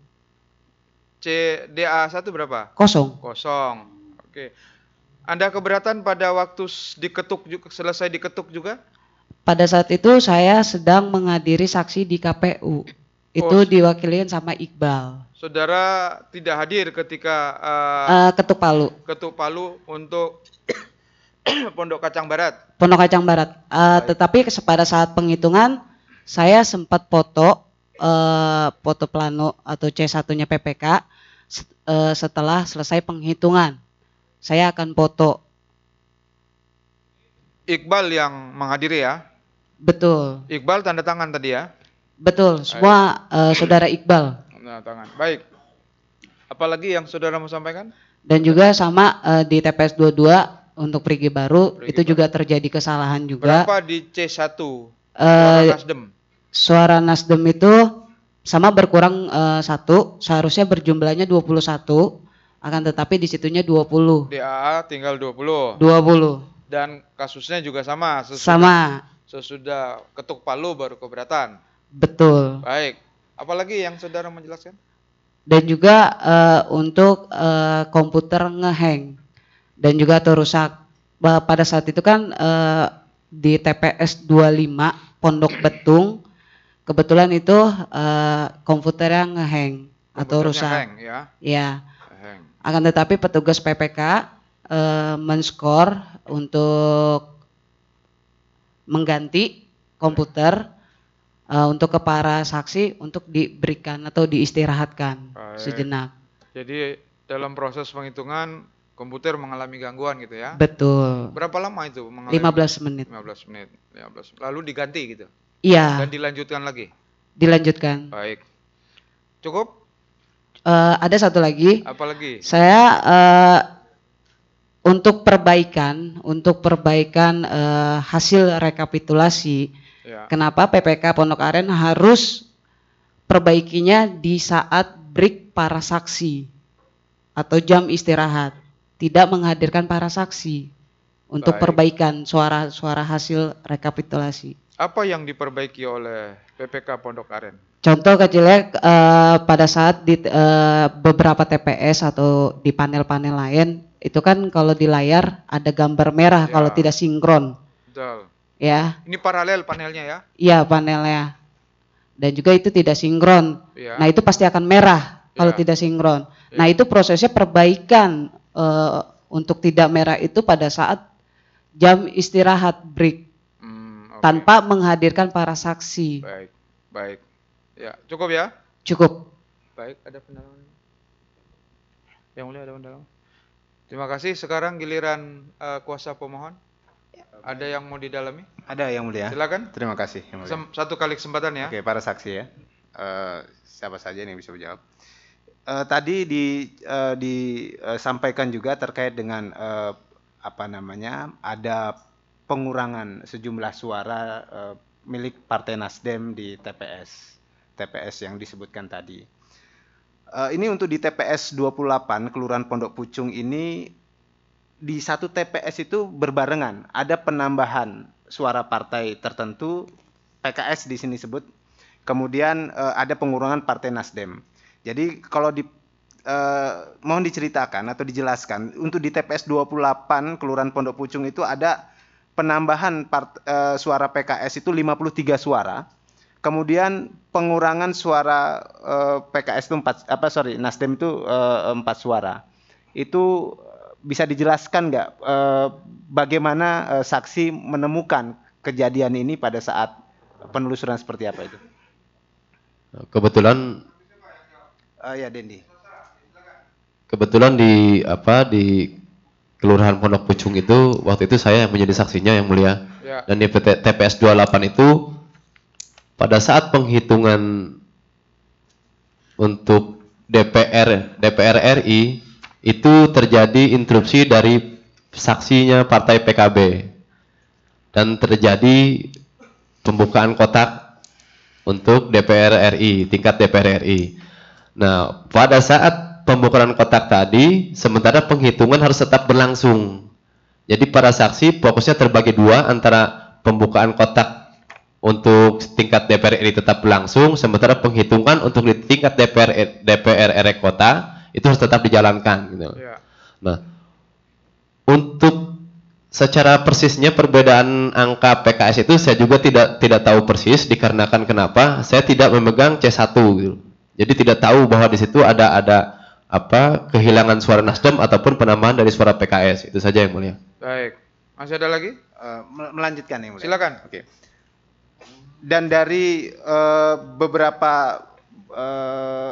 C D A satu berapa? Kosong. Kosong. Oke. Anda keberatan pada waktu s- diketuk juga, selesai diketuk juga? Pada saat itu saya sedang menghadiri saksi di K P U. Itu Oh. diwakilin sama Iqbal. Saudara tidak hadir ketika uh, Eh, ketuk palu. ketuk palu untuk Pondok Kacang Barat. Pondok Kacang Barat. Eh, tetapi kes- pada saat penghitungan saya sempat foto eh, foto plano atau C satunya P P K set- eh, setelah selesai penghitungan. Saya akan foto. Iqbal yang menghadiri ya. Betul. Iqbal tanda tangan tadi ya. Betul. Semua eh, saudara Iqbal. Tanda tangan. Baik. Apalagi yang saudara mau sampaikan? Dan juga sama eh, di T P S dua puluh dua untuk Perigi Baru itu juga terjadi kesalahan juga. Berapa di C satu? Eh, Suara Nasdem. Suara Nasdem itu sama berkurang eh, satu, seharusnya berjumlahnya dua puluh satu, akan tetapi di situnya dua puluh. Di A A tinggal dua puluh. dua puluh. Dan kasusnya juga sama. Sesudah, Sama. Sesudah ketuk palu baru keberatan. Betul. Baik. Apalagi yang saudara menjelaskan? Dan juga eh, untuk eh, komputer ngehang dan juga atau rusak. Ba- Pada saat itu kan eh, di T P S dua puluh lima Pondok Betung kebetulan itu eh, komputernya ngehang atau Komputernya rusak. hang, ya. Ya. Hang. Akan tetapi petugas P P K eh, men-skor untuk mengganti komputer eh, untuk ke para saksi untuk diberikan atau diistirahatkan Baik. sejenak. Jadi dalam proses penghitungan komputer mengalami gangguan gitu ya? Betul. Berapa lama itu mengalami? lima belas menit. lima belas menit. lima belas. Lalu diganti gitu? Iya. Dan dilanjutkan lagi? Dilanjutkan. Baik. Cukup? Eh, ada satu lagi. Apa lagi? Saya eh, untuk perbaikan, untuk perbaikan eh, hasil rekapitulasi. Ya. Kenapa P P K Pondok Aren harus perbaikinya di saat break para saksi atau jam istirahat, tidak menghadirkan para saksi untuk Baik. perbaikan suara-suara hasil rekapitulasi. Apa yang diperbaiki oleh P P K Pondok Aren? Contoh kecilnya eh, pada saat di eh, beberapa T P S atau di panel-panel lain itu kan kalau di layar ada gambar merah Ya. kalau tidak sinkron, Betul. ya. Ini paralel panelnya ya? Iya panelnya. Dan juga itu tidak sinkron. Ya. Nah itu pasti akan merah kalau Ya. tidak sinkron. Ya. Nah itu prosesnya perbaikan eh, untuk tidak merah itu pada saat jam istirahat break Hmm, oke. tanpa menghadirkan para saksi. Baik, baik. Ya, cukup ya? Cukup. Baik, ada pendalaman? Yang mulia ada pendalaman? Terima kasih. Sekarang giliran eh, kuasa pemohon. Ada yang mau didalami? Ada yang mulia. Silakan. Terima kasih yang mulia. Sem- Satu kali kesempatan ya. Oke, para saksi ya. Eh, siapa saja yang bisa menjawab. Eh, tadi di, eh, disampaikan juga terkait dengan eh, apa namanya, ada pengurangan sejumlah suara eh, milik Partai Nasdem di T P S, T P S yang disebutkan tadi. Eh, ini untuk di T P S dua puluh delapan Kelurahan Pondok Pucung ini di satu T P S itu berbarengan ada penambahan suara partai tertentu, P K S di sini sebut, kemudian eh, ada pengurangan Partai Nasdem. Jadi kalau di eh, mohon diceritakan atau dijelaskan untuk di T P S dua puluh delapan Kelurahan Pondok Pucung itu ada penambahan part, eh, suara P K S itu lima puluh tiga suara. Kemudian pengurangan suara eh, P K S itu empat, apa sorry Nasdem itu eh, empat suara. Itu bisa dijelaskan nggak eh, bagaimana eh, saksi menemukan kejadian ini pada saat penelusuran seperti apa itu? Kebetulan Uh, ya Dendi. kebetulan di apa di Kelurahan Pondok Pucung itu waktu itu saya yang menjadi saksinya yang mulia. Ya. Dan di T P S dua puluh delapan itu pada saat penghitungan untuk D P R D P R R I itu terjadi interupsi dari saksinya Partai P K B dan terjadi pembukaan kotak untuk D P R R I, tingkat D P R R I. Nah, pada saat pembukaan kotak tadi, sementara penghitungan harus tetap berlangsung. Jadi para saksi fokusnya terbagi dua antara pembukaan kotak untuk tingkat D P R R I tetap berlangsung, sementara penghitungan untuk di tingkat D P R D P R R I kota itu harus tetap dijalankan. Gitu. Ya. Nah, untuk secara persisnya perbedaan angka P K S itu saya juga tidak tidak tahu persis dikarenakan kenapa saya tidak memegang C satu gitu. Jadi tidak tahu bahwa di situ ada ada apa kehilangan suara Nasdem ataupun penambahan dari suara P K S. Itu saja yang mulia. Baik. Masih ada lagi? Uh, melanjutkan yang mulia. Silakan. Oke. Dan dari uh, beberapa uh,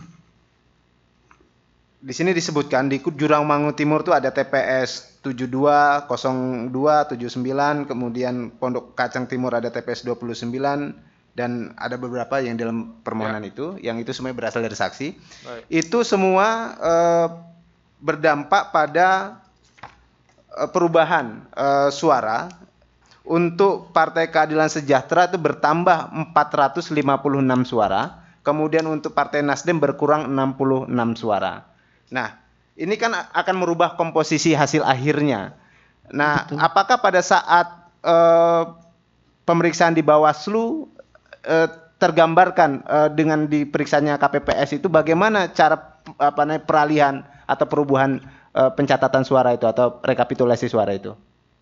di sini disebutkan di Jurang Mangu Timur itu ada T P S tujuh dua nol dua tujuh sembilan, kemudian Pondok Kacang Timur ada T P S dua puluh sembilan, dan ada beberapa yang dalam permohonan Ya. itu, yang itu semuanya berasal dari saksi. Baik. Itu semua eh, berdampak pada uh, perubahan uh, suara. Untuk Partai Keadilan Sejahtera itu bertambah empat ratus lima puluh enam suara, kemudian untuk Partai Nasdem berkurang enam puluh enam suara. Nah, ini kan akan merubah komposisi hasil akhirnya. Nah, betul. Apakah pada saat uh, pemeriksaan di Bawaslu uh, tergambarkan uh, dengan diperiksanya K P P S itu bagaimana cara apa namanya peralihan atau perubahan uh, pencatatan suara itu atau rekapitulasi suara itu?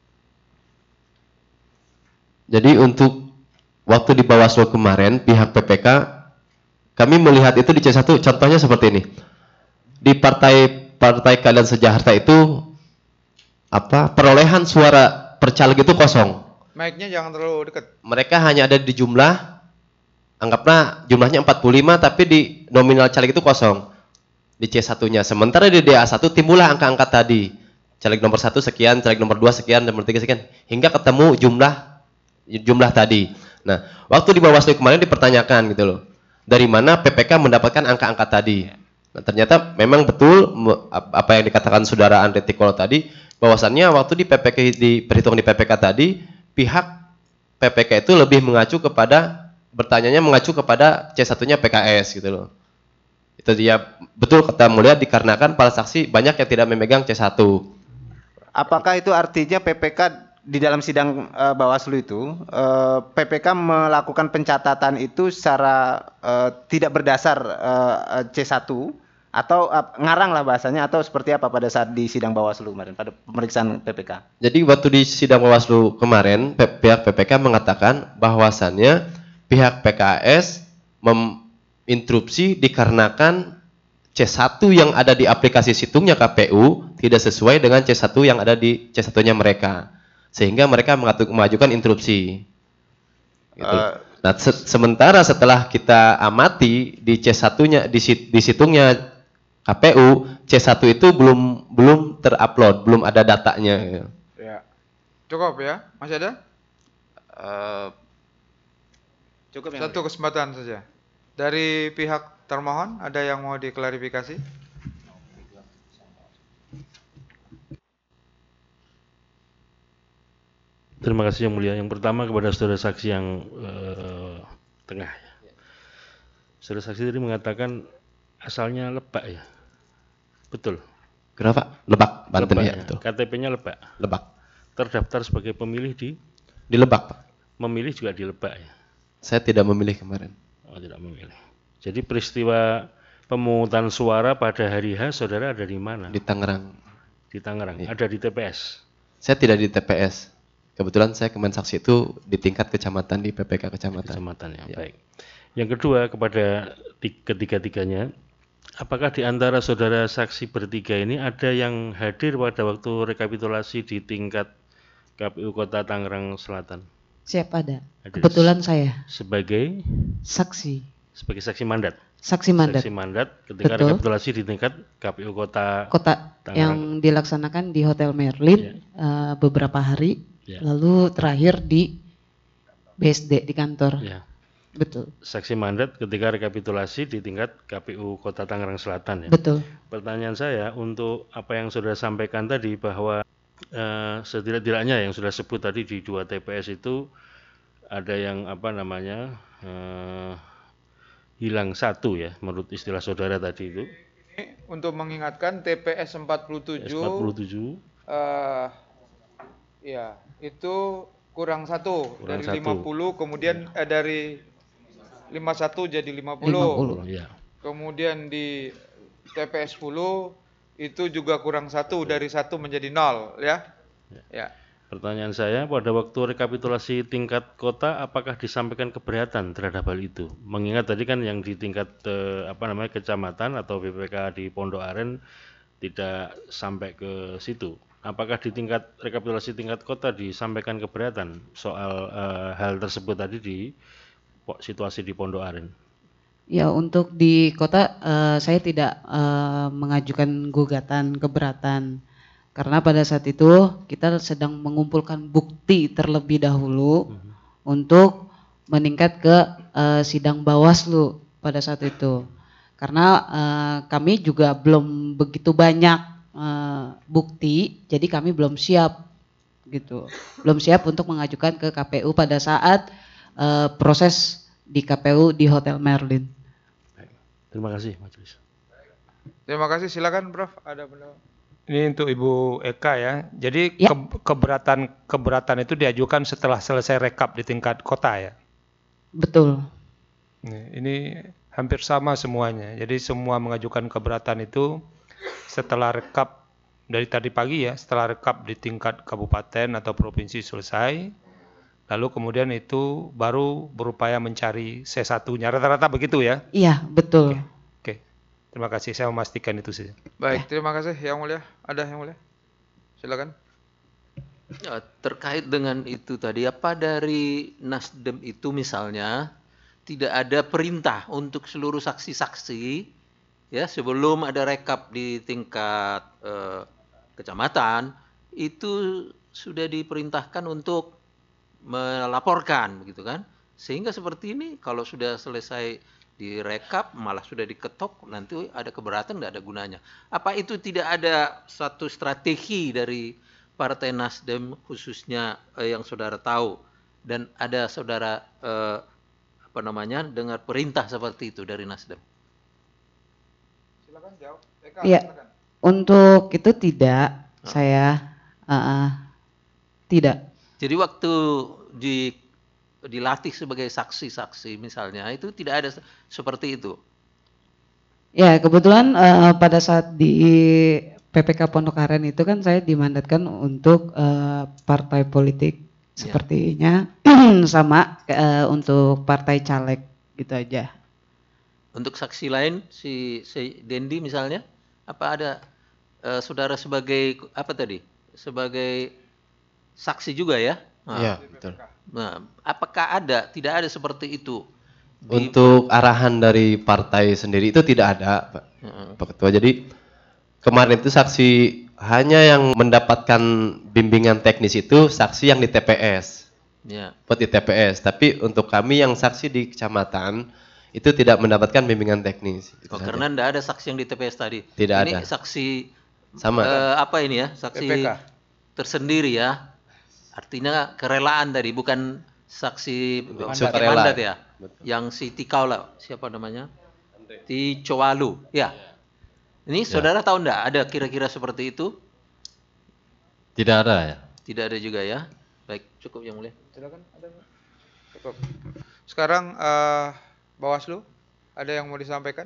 Jadi untuk waktu di Bawaslu kemarin pihak P P K kami melihat itu di C satu contohnya seperti ini. Di Partai Partai Keadilan Sejahtera itu apa perolehan suara per caleg itu kosong. Mic-nya jangan terlalu dekat. Mereka hanya ada di jumlah anggaplah jumlahnya empat puluh lima tapi di nominal caleg itu kosong. Di C satu-nya. Sementara di D A satu timbullah angka-angka tadi. Caleg nomor satu sekian, caleg nomor dua sekian, nomor tiga sekian hingga ketemu jumlah jumlah tadi. Nah, waktu di Bawaslu kemarin dipertanyakan gitu loh. Dari mana P P K mendapatkan angka-angka tadi? Nah, ternyata memang betul apa yang dikatakan Saudara Andre Tikolo tadi, bahwasannya waktu di P P K di perhitungan di P P K tadi, pihak P P K itu lebih mengacu kepada bertanyanya mengacu kepada C satu-nya P K S gitu loh. Itu dia betul kata Mulia dikarenakan para saksi banyak yang tidak memegang C satu. Apakah itu artinya P P K di dalam sidang uh, Bawaslu itu uh, P P K melakukan pencatatan itu secara uh, tidak berdasar uh, C satu atau uh, ngarang lah bahasanya atau seperti apa pada saat di sidang Bawaslu kemarin pada pemeriksaan P P K? Jadi waktu di sidang Bawaslu kemarin pihak P P K mengatakan bahwasannya pihak P K S menginterupsi dikarenakan C satu yang ada di aplikasi situngnya K P U tidak sesuai dengan C satu yang ada di C satu-nya mereka. Sehingga mereka mengajukan interupsi. Gitu. Uh, nah, se sementara setelah kita amati di C satu-nya di, sit di situngnya K P U, C satu itu belum belum terupload, belum ada datanya. Gitu. Ya. Cukup ya, masih ada? Uh, cukup yang Satu kesempatan saja. Dari pihak termohon ada yang mau diklarifikasi? Terima kasih yang mulia. Yang pertama kepada saudara saksi yang uh, tengah. Saudara saksi tadi mengatakan asalnya Lebak ya, betul? Kenapa? Lebak, Banten Lebak, ya, betul. K T P-nya Lebak. Lebak. Terdaftar sebagai pemilih di? Di Lebak, Pak. Memilih juga di Lebak ya? Saya tidak memilih kemarin. Oh, tidak memilih. Jadi peristiwa pemungutan suara pada hari H, saudara ada di mana? Di Tangerang. Di Tangerang. Ya. Ada di T P S? Saya tidak di T P S. Kebetulan saya kemen saksi itu di tingkat kecamatan di P P K kecamatan. Kecamatan ya, ya. Baik. Yang kedua kepada ketiga-tiganya, apakah di antara saudara saksi bertiga ini ada yang hadir pada waktu rekapitulasi di tingkat K P U Kota Tangerang Selatan? Siap ada. Hadir. Kebetulan saya. Sebagai saksi. Sebagai saksi mandat. Saksi mandat. Saksi mandat ketika Betul. rekapitulasi di tingkat K P U Kota Kota Tangerang. yang dilaksanakan di Hotel Merlin ya. uh, beberapa hari. Ya. Lalu terakhir di B S D di kantor. Ya. Betul. Saksi mandat ketika rekapitulasi di tingkat K P U Kota Tangerang Selatan ya. Betul. Pertanyaan saya untuk apa yang sudah sampaikan tadi bahwa uh, setidak-tidaknya yang sudah sebut tadi di dua T P S itu ada yang apa namanya uh, hilang satu ya menurut istilah saudara tadi itu. Untuk mengingatkan T P S empat puluh tujuh. empat puluh tujuh. Uh, ya, itu kurang satu kurang dari satu. lima puluh, kemudian ya. eh, dari lima puluh satu jadi lima puluh. lima puluh ya. Kemudian di T P S sepuluh itu juga kurang satu dari satu menjadi nol ya. Ya. Ya. Pertanyaan saya pada waktu rekapitulasi tingkat kota apakah disampaikan keberatan terhadap hal itu? Mengingat tadi kan yang di tingkat eh, apa namanya kecamatan atau B P K di Pondok Aren tidak sampai ke situ. Apakah di tingkat rekapitulasi tingkat kota disampaikan keberatan soal uh, hal tersebut tadi di situasi di Pondok Aren? Ya, untuk di kota uh, saya tidak uh, mengajukan gugatan keberatan karena pada saat itu kita sedang mengumpulkan bukti terlebih dahulu uh-huh. untuk meningkat ke uh, sidang Bawaslu pada saat itu. Karena uh, kami juga belum begitu banyak eh, bukti, jadi kami belum siap gitu, belum siap untuk mengajukan ke K P U pada saat eh, proses di K P U di Hotel Merlin. Terima kasih Majelis. Terima kasih, silakan Prof. Ada pendapat? Ini untuk Ibu Eka ya. Jadi Ya. ke- keberatan keberatan itu diajukan setelah selesai rekap di tingkat kota ya. Betul. Nih, ini hampir sama semuanya. Jadi semua mengajukan keberatan itu setelah rekap dari tadi pagi ya, setelah rekap di tingkat kabupaten atau provinsi selesai, lalu kemudian itu baru berupaya mencari C satu-nya. Rata-rata begitu ya? Iya, betul. Oke, terima kasih. Saya memastikan itu saja. Baik, terima kasih Yang Mulia. Ada Yang Mulia? Silakan. Ya, terkait dengan itu tadi, apa dari Nasdem itu misalnya tidak ada perintah untuk seluruh saksi-saksi ya sebelum ada rekap di tingkat eh, kecamatan itu sudah diperintahkan untuk melaporkan begitu kan, sehingga seperti ini kalau sudah selesai direkap malah sudah diketok nanti ada keberatan nggak ada gunanya. Apa itu tidak ada satu strategi dari Partai Nasdem khususnya eh, yang saudara tahu dan ada saudara eh, apa namanya dengar perintah seperti itu dari Nasdem? Silakan jawab. Eka, Iya, silakan. untuk itu tidak, saya uh, uh, tidak. Jadi waktu di dilatih sebagai saksi-saksi misalnya itu tidak ada se- seperti itu. Ya, kebetulan uh, pada saat di P P K Pondok Aren itu kan saya dimandatkan untuk uh, partai politik sepertinya sama uh, untuk partai caleg gitu aja. Untuk saksi lain si, si Dendi misalnya apa ada eh, saudara sebagai apa tadi? Sebagai saksi juga ya? Nah, Iya, betul. Nah, apakah ada? Tidak ada seperti itu. Di- Untuk arahan dari partai sendiri itu tidak ada, Pak, Heeh. Pak Ketua. Jadi kemarin itu saksi hanya yang mendapatkan bimbingan teknis itu saksi yang di T P S, Ya. buat di T P S. Tapi untuk kami yang saksi di kecamatan itu tidak mendapatkan bimbingan teknis. Itu Oh, saja. karena tidak ada saksi yang di T P S tadi. Tidak ini ada. saksi Sama. eh, apa ini ya? Saksi P P K. tersendiri ya. Artinya kerelaan tadi, bukan saksi Sukarela. pakai mandat ya. Betul. Yang si Tikau lah, siapa namanya? Ti Cowalu. Ya. Ini saudara tahu enggak ada kira-kira seperti itu? Tidak ada ya. Tidak ada juga ya. Baik, cukup Yang Mulia. Silakan. Ada nggak? Cukup. Sekarang eh, Bawaslu, ada yang mau disampaikan?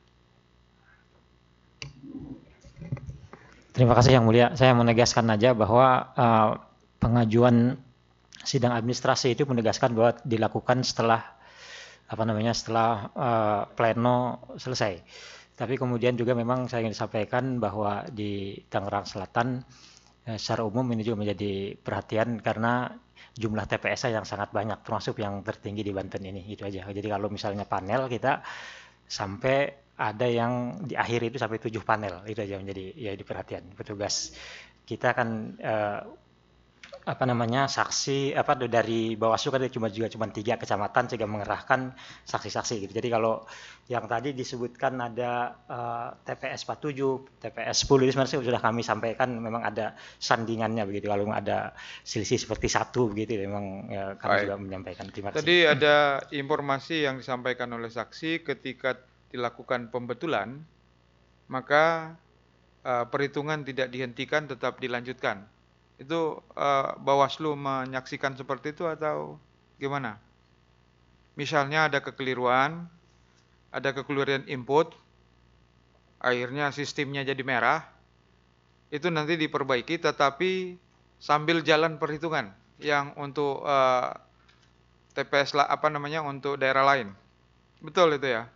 Terima kasih Yang Mulia. Saya menegaskan aja bahwa uh, pengajuan sidang administrasi itu menegaskan bahwa dilakukan setelah apa namanya setelah uh, pleno selesai. Tapi kemudian juga memang saya ingin sampaikan bahwa di Tangerang Selatan eh, secara umum ini juga menjadi perhatian karena jumlah T P S yang sangat banyak, termasuk yang tertinggi di Banten ini. Itu aja. Jadi kalau misalnya panel kita sampai ada yang di akhir itu sampai tujuh panel, itu aja menjadi ya di perhatian petugas. Kita akan eh, apa namanya saksi apa dari Bawaslu kan cuma juga cuma tiga kecamatan sehingga mengerahkan saksi-saksi gitu. Jadi kalau yang tadi disebutkan ada eh, T P S empat puluh tujuh, T P S sepuluh ini sebenarnya sudah kami sampaikan memang ada sandingannya begitu. Kalau ada selisih seperti satu begitu memang ya, kami Baik. juga menyampaikan. Terima kasih. Tadi ada informasi yang disampaikan oleh saksi ketika dilakukan pembetulan, maka eh, perhitungan tidak dihentikan, tetap dilanjutkan. Itu eh, Bawaslu menyaksikan seperti itu atau gimana? Misalnya ada kekeliruan, ada kekeliruan input, akhirnya sistemnya jadi merah, itu nanti diperbaiki tetapi sambil jalan perhitungan yang untuk eh, T P S lah apa namanya untuk daerah lain. Betul itu ya?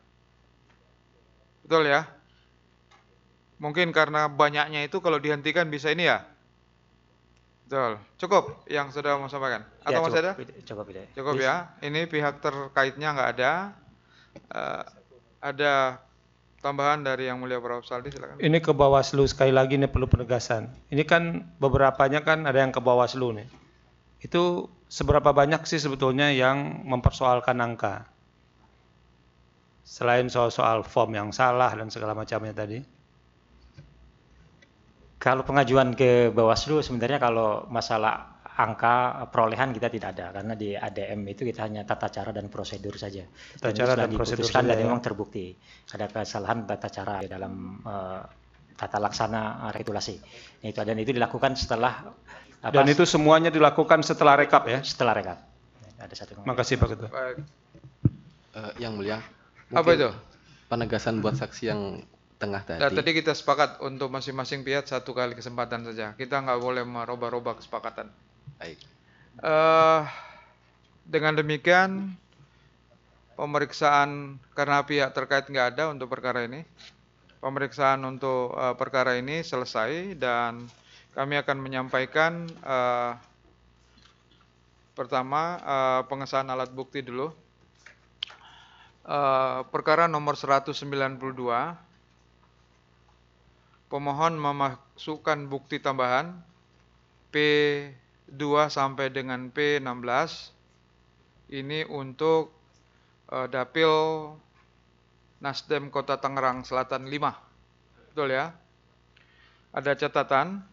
Betul ya? Mungkin karena banyaknya itu kalau dihentikan bisa ini ya? Betul. Cukup yang sudah mau sampaikan? Atau Ya, masih ada? cukup, cukup, cukup. Cukup ya. Ini pihak terkaitnya nggak ada. Eh, ada tambahan dari Yang Mulia Prof Saldi, silakan. Ini ke Bawaslu sekali lagi nih perlu penegasan. Ini kan beberapanya kan ada yang ke Bawaslu nih. Itu seberapa banyak sih sebetulnya yang mempersoalkan angka? Selain soal-soal form yang salah dan segala macamnya tadi. Kalau pengajuan ke Bawaslu sebenarnya kalau masalah angka perolehan kita tidak ada karena di A D M itu kita hanya tata cara dan prosedur saja. Tata Dan cara itu sudah dan prosedur diputuskan saja, dan ya. memang terbukti ada kesalahan tata cara di dalam uh, tata laksana uh, regulasi. Itu dan itu dilakukan setelah apa, Dan itu semuanya dilakukan setelah rekap ya? Setelah rekap. Ada satu. Makasih Pak Ketua. Baik. Uh, yang mulia. Apa mungkin itu? Penegasan buat saksi yang tengah tadi. Nah, tadi kita sepakat untuk masing-masing pihak satu kali kesempatan saja. Kita nggak boleh merubah-rubah kesepakatan. Baik. Uh, dengan demikian pemeriksaan karena pihak terkait nggak ada untuk perkara ini. Pemeriksaan untuk uh, perkara ini selesai dan kami akan menyampaikan uh, pertama uh, pengesahan alat bukti dulu. Uh, perkara nomor seratus sembilan puluh dua. Pemohon memasukkan bukti tambahan P dua sampai dengan P enam belas ini untuk uh, dapil Nasdem Kota Tangerang Selatan lima. Betul ya? Ada catatan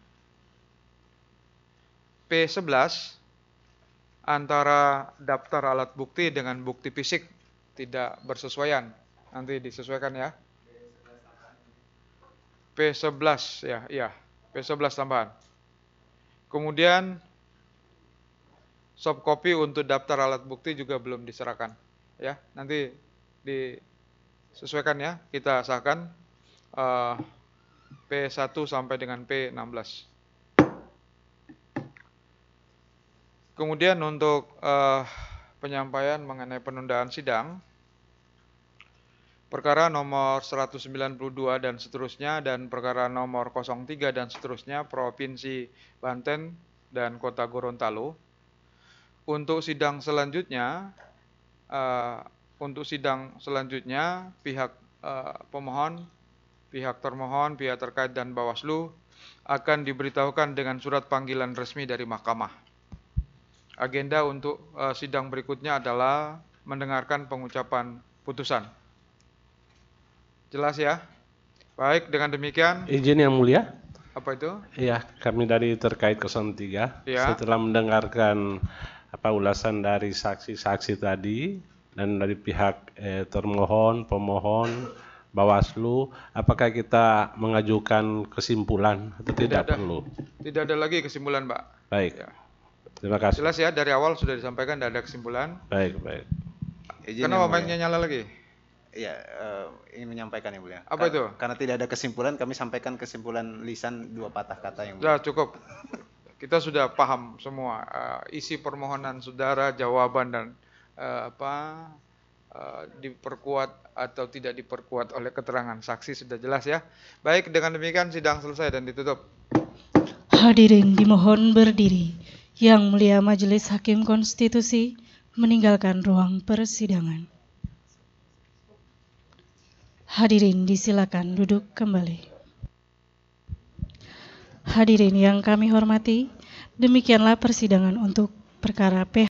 P sebelas antara daftar alat bukti dengan bukti fisik tidak bersesuaian. Nanti disesuaikan ya. P sebelas ya, iya, P sebelas tambahan. Kemudian soft copy untuk daftar alat bukti juga belum diserahkan. Ya, nanti disesuaikan ya, kita sahkan uh, P satu sampai dengan P enam belas. Kemudian untuk uh, penyampaian mengenai penundaan sidang, perkara nomor seratus sembilan puluh dua dan seterusnya dan perkara nomor nol tiga dan seterusnya Provinsi Banten dan Kota Gorontalo. Untuk sidang selanjutnya, uh, untuk sidang selanjutnya pihak uh, pemohon, pihak termohon, pihak terkait dan Bawaslu akan diberitahukan dengan surat panggilan resmi dari mahkamah. Agenda untuk uh, sidang berikutnya adalah mendengarkan pengucapan putusan. Jelas ya? Baik, dengan demikian. Izin yang mulia. Apa itu? Iya, kami dari terkait nol tiga. Ya. Setelah mendengarkan apa ulasan dari saksi-saksi tadi dan dari pihak eh, termohon, pemohon, Bawaslu, apakah kita mengajukan kesimpulan atau tidak, Tidak ada. perlu? Tidak ada lagi kesimpulan, Pak. Baik. Ya. Terima kasih. Jelas ya, dari awal sudah disampaikan tidak ada kesimpulan. Baik, baik. Izin Kenapa yang mulia. mic-nya nyala lagi? Iya, eh, ingin menyampaikan yang mulia. Apa Kar- itu? Karena tidak ada kesimpulan, kami sampaikan kesimpulan lisan dua patah kata yang Sudah cukup. Kita sudah paham semua uh, isi permohonan saudara, jawaban dan uh, apa uh, diperkuat atau tidak diperkuat oleh keterangan saksi sudah jelas ya. Baik, dengan demikian sidang selesai dan ditutup. Hadirin dimohon berdiri. Yang Mulia Majelis Hakim Konstitusi meninggalkan ruang persidangan. Hadirin disilakan duduk kembali. Hadirin yang kami hormati, demikianlah persidangan untuk perkara P